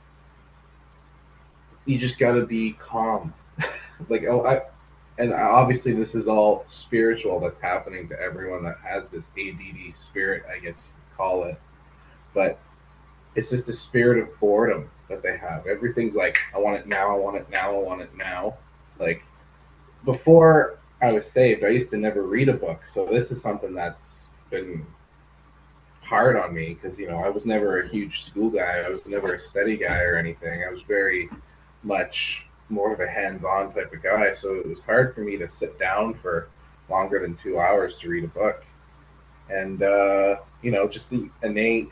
you just gotta be calm. Like, oh, I and obviously this is all spiritual that's happening to everyone that has this A D D spirit, I guess you could call it. But it's just a spirit of boredom that they have. Everything's like, I want it now, I want it now, I want it now. Like, before I was saved, I used to never read a book. So this is something that's been hard on me because, you know, I was never a huge school guy. I was never a study guy or anything. I was very much more of a hands-on type of guy. So it was hard for me to sit down for longer than two hours to read a book. And, uh, you know, just the innate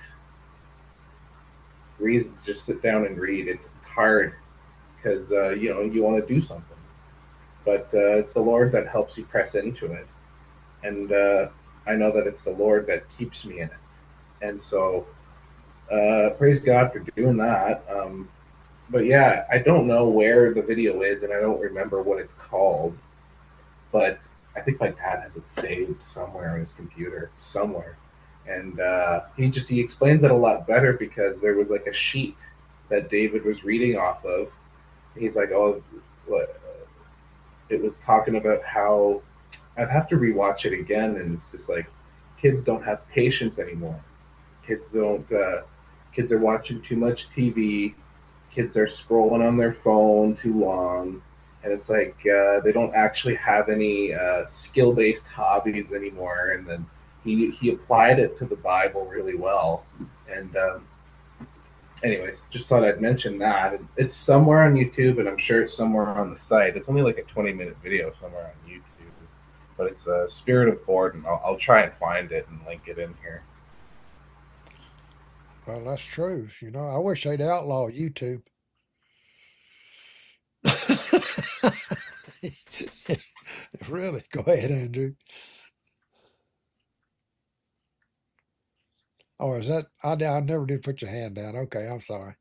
reason to just sit down and read. It's, it's hard because uh, you know you want to do something, but uh, it's the Lord that helps you press into it, and uh, I know that it's the Lord that keeps me in it, and so uh, praise God for doing that. Um, but yeah, I don't know where the video is, and I don't remember what it's called, but I think my dad has it saved somewhere on his computer somewhere. And uh, he just he explains it a lot better because there was like a sheet that David was reading off of. He's like, oh, what? It was talking about how I'd have to rewatch it again, and it's just like kids don't have patience anymore. Kids don't. Uh, kids are watching too much T V. Kids are scrolling on their phone too long, and it's like uh, they don't actually have any uh, skill-based hobbies anymore. And then he he applied it to the Bible really well. And um, anyways, just thought I'd mention that. It's somewhere on YouTube, and I'm sure it's somewhere on the site. It's only like a twenty-minute video somewhere on YouTube, but it's a Spirit of Boredom. I'll, I'll try and find it and link it in here. Well, that's true. You know, I wish they'd outlaw YouTube. Really? Go ahead, Andrew. Oh, is that? I, I never did put your hand down. Okay, I'm sorry.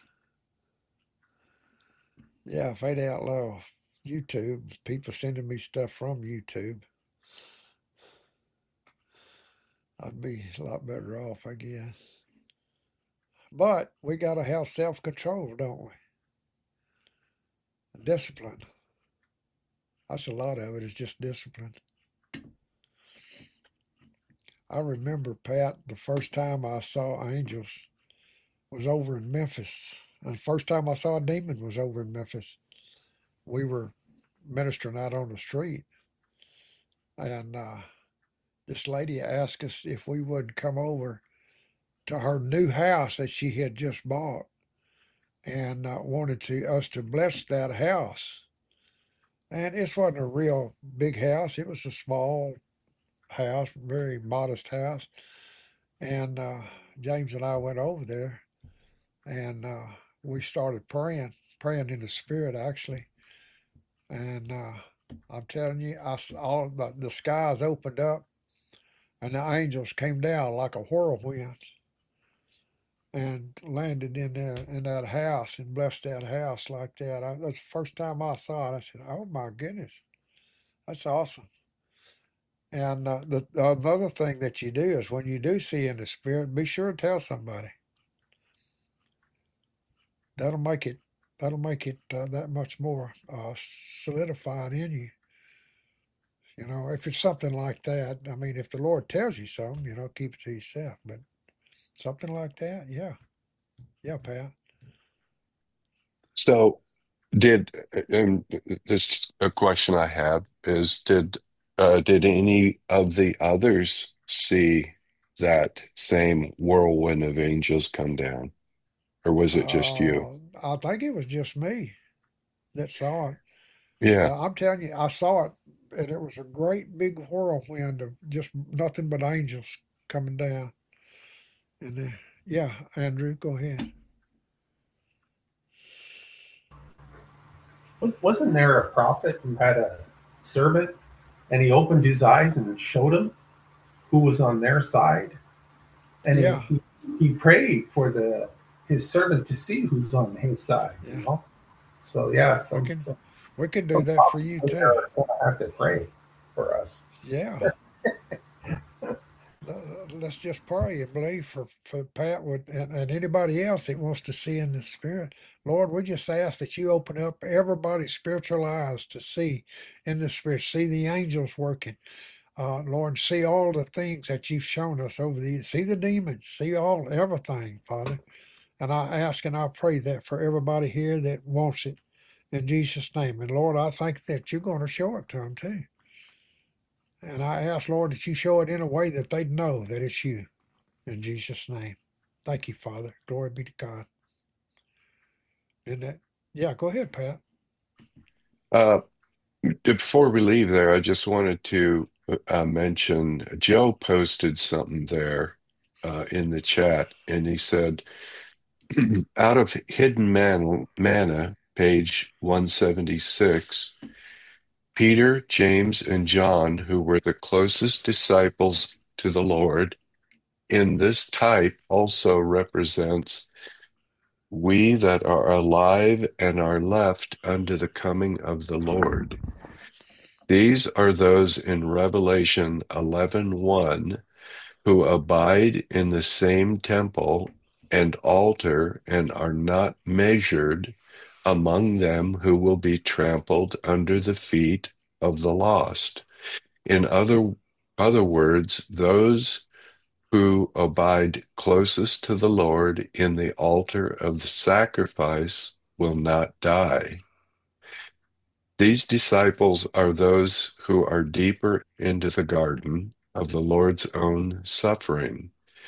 Yeah, if they'd outlaw YouTube, people sending me stuff from YouTube, I'd be a lot better off, I guess. But we got to have self control, don't we? Discipline. That's a lot of it, is just discipline. I remember, Pat, the first time I saw angels was over in Memphis. And the first time I saw a demon was over in Memphis. We were ministering out on the street. And uh, this lady asked us if we would come over to her new house that she had just bought, and uh, wanted to us to bless that house. And it wasn't a real big house. It was a small house, very modest house. And uh, James and I went over there, and uh, we started praying, praying in the spirit, actually. And uh, I'm telling you, I saw the, the skies opened up, and the angels came down like a whirlwind and landed in there in that house and blessed that house like that. I, that's the first time I saw it. I said, "Oh my goodness, that's awesome." And uh, the, the another thing that you do is when you do see in the spirit, be sure to tell somebody. That'll make it. That'll make it uh, that much more uh, solidified in you. You know, if it's something like that. I mean, if the Lord tells you something, you know, keep it to yourself. But something like that, yeah, yeah, Pat. So, did and this a question I have is did uh, did any of the others see that same whirlwind of angels come down, or was it just you? Uh, I think it was just me that saw it. Yeah. Uh, I'm telling you, I saw it, and it was a great big whirlwind of just nothing but angels coming down. And uh, yeah, Andrew, go ahead. Wasn't there a prophet who had a servant, and he opened his eyes and showed him who was on their side? And Yeah. he, he prayed for the his servant to see who's on his side. Yeah. You know? So yeah, so, We can so we can do some that for prophets you out too. there are gonna have to pray for us. Yeah. Uh, Let's just pray and believe for, for Pat would, and, and anybody else that wants to see in the spirit. Lord, we just ask that you open up everybody's spiritual eyes to see in the spirit, see the angels working. Uh, Lord, see all the things that you've shown us over the years. See the demons, see all everything, Father. And I ask and I pray that for everybody here that wants it in Jesus' name. And Lord, I think that you're going to show it to them too. And I ask, Lord, that you show it in a way that they know that it's you. In Jesus' name. Thank you, Father. Glory be to God. And that, yeah, go ahead, Pat. Uh, before we leave there, I just wanted to uh, mention Joe posted something there uh, in the chat, and he said, out of Hidden Man- Manna, page one seventy-six, Peter, James, and John, who were the closest disciples to the Lord, in this type also represents we that are alive and are left unto the coming of the Lord. These are those in Revelation eleven one who abide in the same temple and altar and are not measured among them who will be trampled under the feet of the lost. In other, other words, those who abide closest to the Lord in the altar of the sacrifice will not die. These disciples are those who are deeper into the garden of the Lord's own suffering.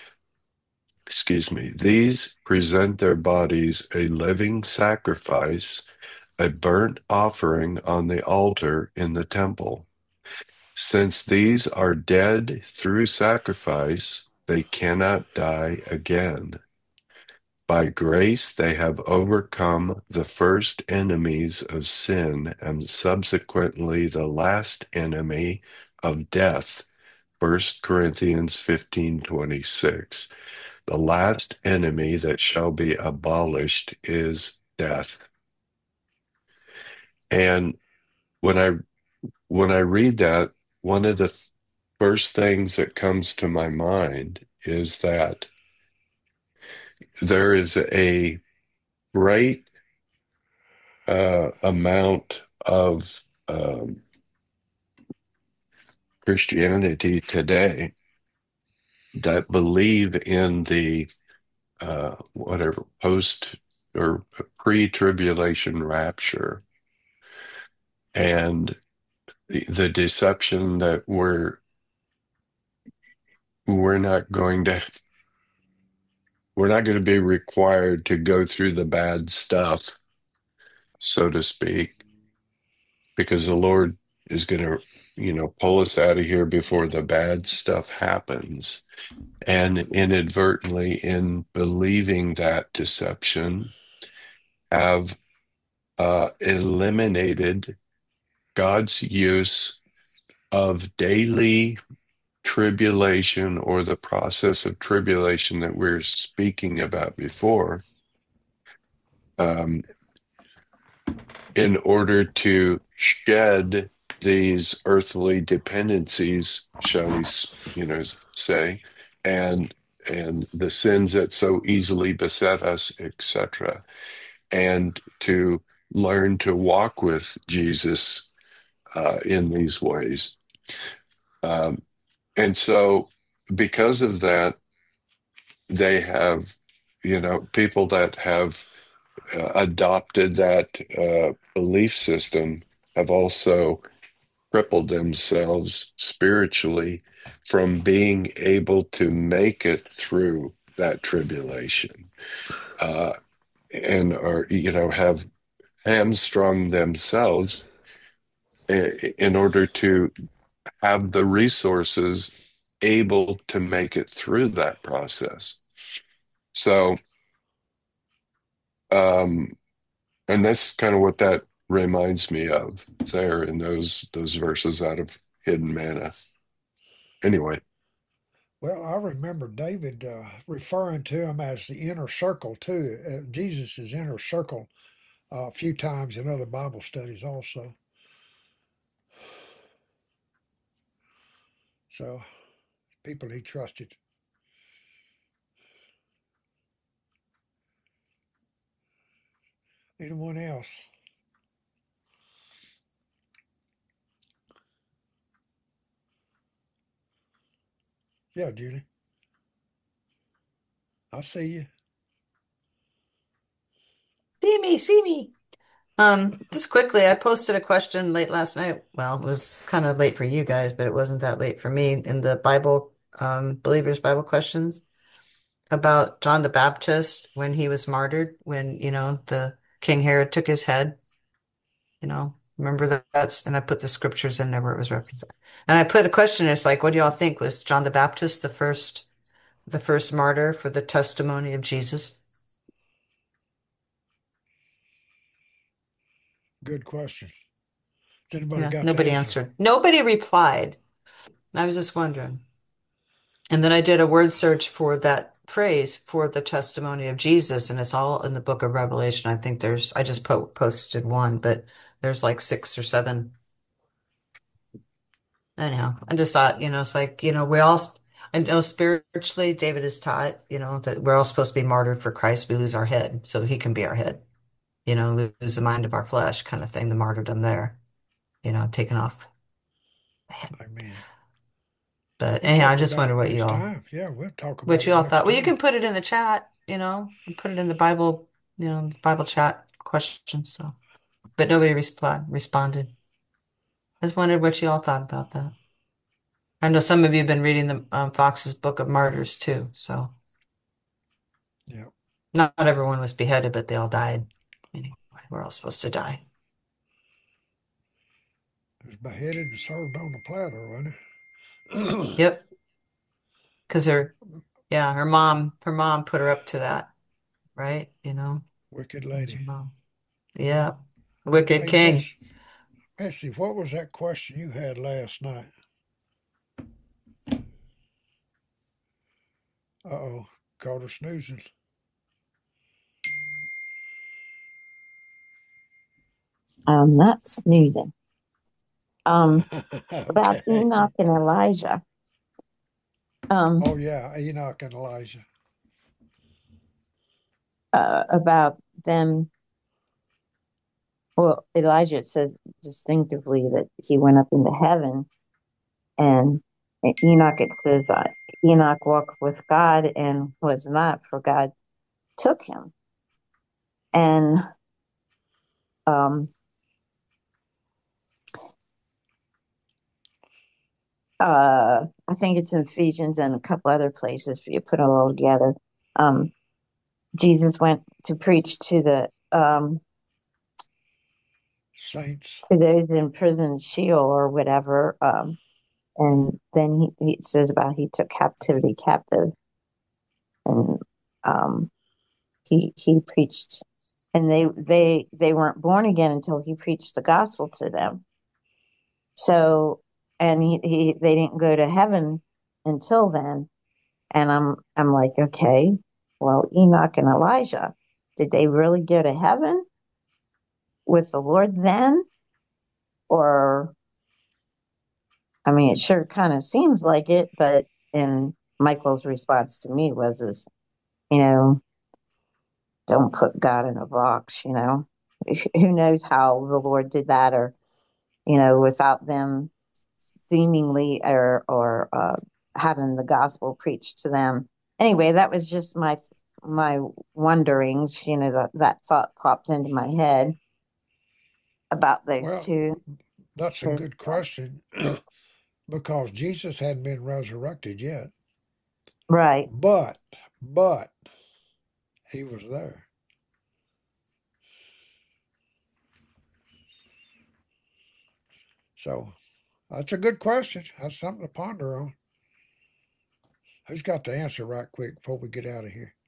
Excuse me. These present their bodies a living sacrifice, a burnt offering on the altar in the temple. Since these are dead through sacrifice, they cannot die again. By grace, they have overcome the first enemies of sin and subsequently the last enemy of death. First Corinthians fifteen twenty-six. The last enemy that shall be abolished is death. And when I when I read that, one of the th- first things that comes to my mind is that there is a great uh, amount of um, Christianity today that believe in the uh, whatever post or pre-tribulation rapture and the, the deception that we're we're not going to we're not going to be required to go through the bad stuff, so to speak, because the Lord is going to, you know, pull us out of here before the bad stuff happens. And inadvertently, in believing that deception, have uh, eliminated God's use of daily tribulation or the process of tribulation that we're speaking about before, um, in order to shed these earthly dependencies, shall we, you know, say, and and the sins that so easily beset us, et cetera, and to learn to walk with Jesus uh, in these ways. Um, and so, because of that, they have, you know, people that have uh, adopted that uh, belief system have also crippled themselves spiritually from being able to make it through that tribulation, uh, and are, you know, have hamstrung themselves i- in order to have the resources able to make it through that process. So, um, and that's kind of what that reminds me of there in those those verses out of Hidden Manna. Anyway, Well, I remember David uh, referring to him as the inner circle too. Uh, Jesus' inner circle uh, a few times in other Bible studies also. So people he trusted. Anyone else? Yeah, Julie. I see you. See me, see me. Um, just quickly, I posted a question late last night. Well, it was kind of late for you guys, but it wasn't that late for me in the Bible, um, Believers Bible Questions about John the Baptist when he was martyred, when, you know, the King Herod took his head, you know, remember that that's, and I put the scriptures in there where it was referenced. And I put a question, it's like, what do y'all think? Was John the Baptist the first, the first martyr for the testimony of Jesus? Good question. Has anybody Yeah, got the nobody answer? answered. Nobody replied. I was just wondering. And then I did a word search for that phrase for the testimony of Jesus, and it's all in the book of Revelation. I think there's, I just po posted one, but there's like six or seven. Anyhow, I just thought, you know, it's like, you know, we all, I know spiritually, David is taught, you know, that we're all supposed to be martyred for Christ. We lose our head so he can be our head, you know, lose the mind of our flesh kind of thing, the martyrdom there, you know, taken off the head. Amen. But We'll anyhow, I talk just about wonder it what next you all, time. Yeah, we'll talk about what it you all next thought. Well, you time. can put it in the chat, you know, and put it in the Bible, you know, Bible chat questions. So, but nobody replied, responded. I just wondered what you all thought about that. I know some of you have been reading the um, Fox's Book of Martyrs too, so Yeah. not, not everyone was beheaded, but they all died. Anyway, we're all supposed to die. It was beheaded and served on the platter, wasn't it? Yep, because her, yeah, her mom, her mom put her up to that, right? You know, Wicked it was lady. her mom. Yeah, wicked Hey, king. Miss, Missy, what was that question you had last night? Uh-oh, caught her snoozing. I'm not snoozing. Um, about Okay. Enoch and Elijah. Um, Oh, yeah, Enoch and Elijah. uh, about them. Well, Elijah, it says distinctively that he went up into heaven, and Enoch, it says uh, Enoch walked with God and was not, for God took him. And um, uh, I think it's in Ephesians and a couple other places. If you put it all together, um, Jesus went to preach to the um, Saints. to those in prison, Sheol or whatever. Um, and then he, he says about he took captivity captive, and um, he he preached, and they they they weren't born again until he preached the gospel to them. So, and he, he they didn't go to heaven until then. And I'm I'm like, okay, well, Enoch and Elijah, did they really go to heaven with the Lord then? Or, I mean, it sure kind of seems like it, but and Michael's response to me was, is, you know, don't put God in a box, you know. Who knows how the Lord did that, or, you know, without them seemingly or or uh, having the gospel preached to them. Anyway, that was just my my wonderings. You know, that that thought popped into my head about those Well, two. that's a good question because Jesus hadn't been resurrected yet. Right. But, but he was there. So that's a good question. That's something to ponder on. Who's got the answer right quick before we get out of here?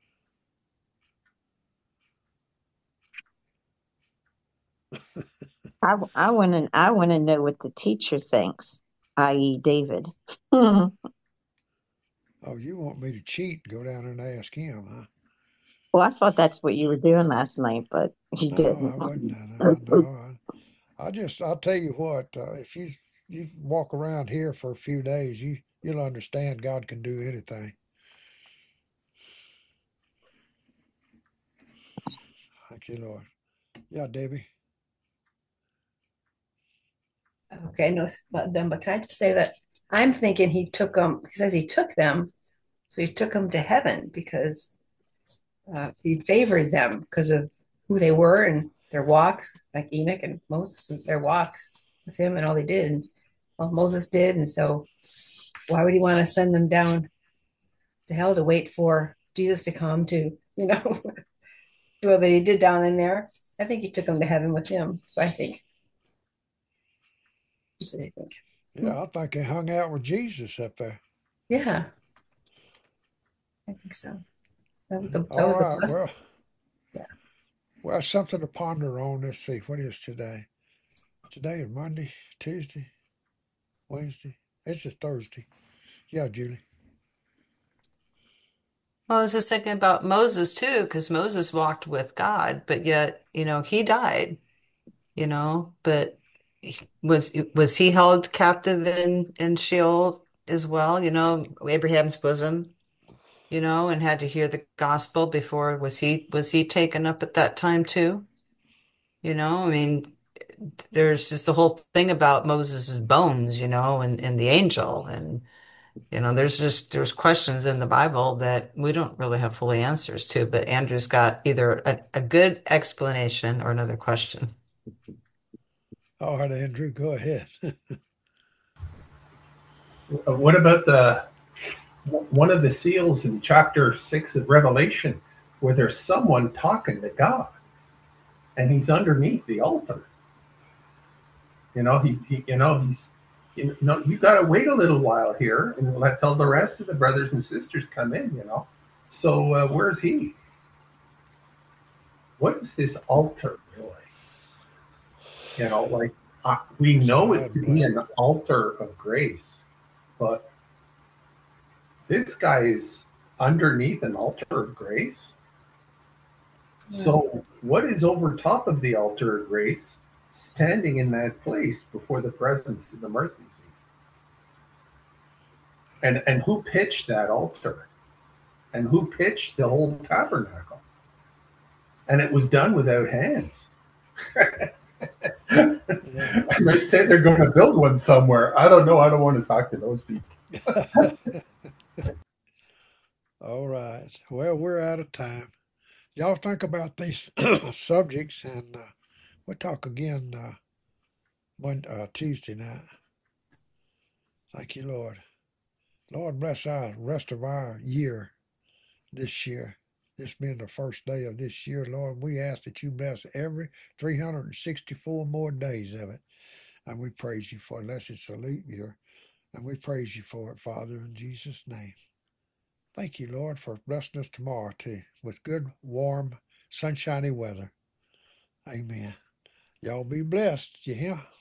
I I want to I want to know what the teacher thinks, that is, David. Well, Oh, you want me to cheat and go down there and ask him, huh? I thought that's what you were doing last night, but you No, didn't. I wasn't. I, no, I, I just, I'll tell you what, uh, if you you walk around here for a few days, you, you'll understand God can do anything. Thank you, Lord. Yeah, Debbie. Okay, no, it's not done, but can I just say that I'm thinking he took them, he says he took them, so he took them to heaven because uh, he favored them because of who they were and their walks, like Enoch and Moses, and their walks with him and all they did. And well, Moses did. And so why would he want to send them down to hell to wait for Jesus to come to, you know, do all that he did down in there? I think he took them to heaven with him. So I think. So I think. Yeah, I think he hung out with Jesus up there. Yeah, I think so. That was the, that All was the right. blessing. Well, Yeah. well, something to ponder on. Let's see. What is today? Today is Monday, Tuesday, Wednesday. This is Thursday. Yeah, Julie. Well, I was just thinking about Moses too, because Moses walked with God, but yet, you know, he died, you know, but he- was was he held captive in in Sheol as well, you know, Abraham's bosom, you know, and had to hear the gospel before was he was he taken up at that time too? You know, I mean, there's just the whole thing about Moses's bones, you know, and and the angel and you know, there's just there's questions in the Bible that we don't really have fully answers to, but Andrew's got either a, a good explanation or another question. All right, Andrew, go ahead. Uh, What about the one of the seals in chapter six of Revelation, where there's someone talking to God, and he's underneath the altar? You know, he, he you know he's you know you got to wait a little while here and let till the rest of the brothers and sisters come in. You know, so uh, where's he? What is this altar really? You know, like uh, we It's a know it hiding to be place. an altar of grace, but this guy is underneath an altar of grace. So, what is over top of the altar of grace, standing in that place before the presence of the mercy seat? And and who pitched that altar? And who pitched the whole tabernacle? and it was done without hands. Yeah. And they say they're going to build one somewhere. I don't know. I don't want to talk to those people. All right. Well, we're out of time. Y'all think about these subjects, and uh, we'll talk again uh, Monday, uh, Tuesday night. Thank you, Lord. Lord, bless our rest of our year this year. This being the first day of this year, Lord, we ask that you bless every three hundred sixty-four more days of it. And we praise you for it, unless it's a leap year. And we praise you for it, Father, in Jesus' name. Thank you, Lord, for blessing us tomorrow, too, with good, warm, sunshiny weather. Amen. Y'all be blessed. You hear?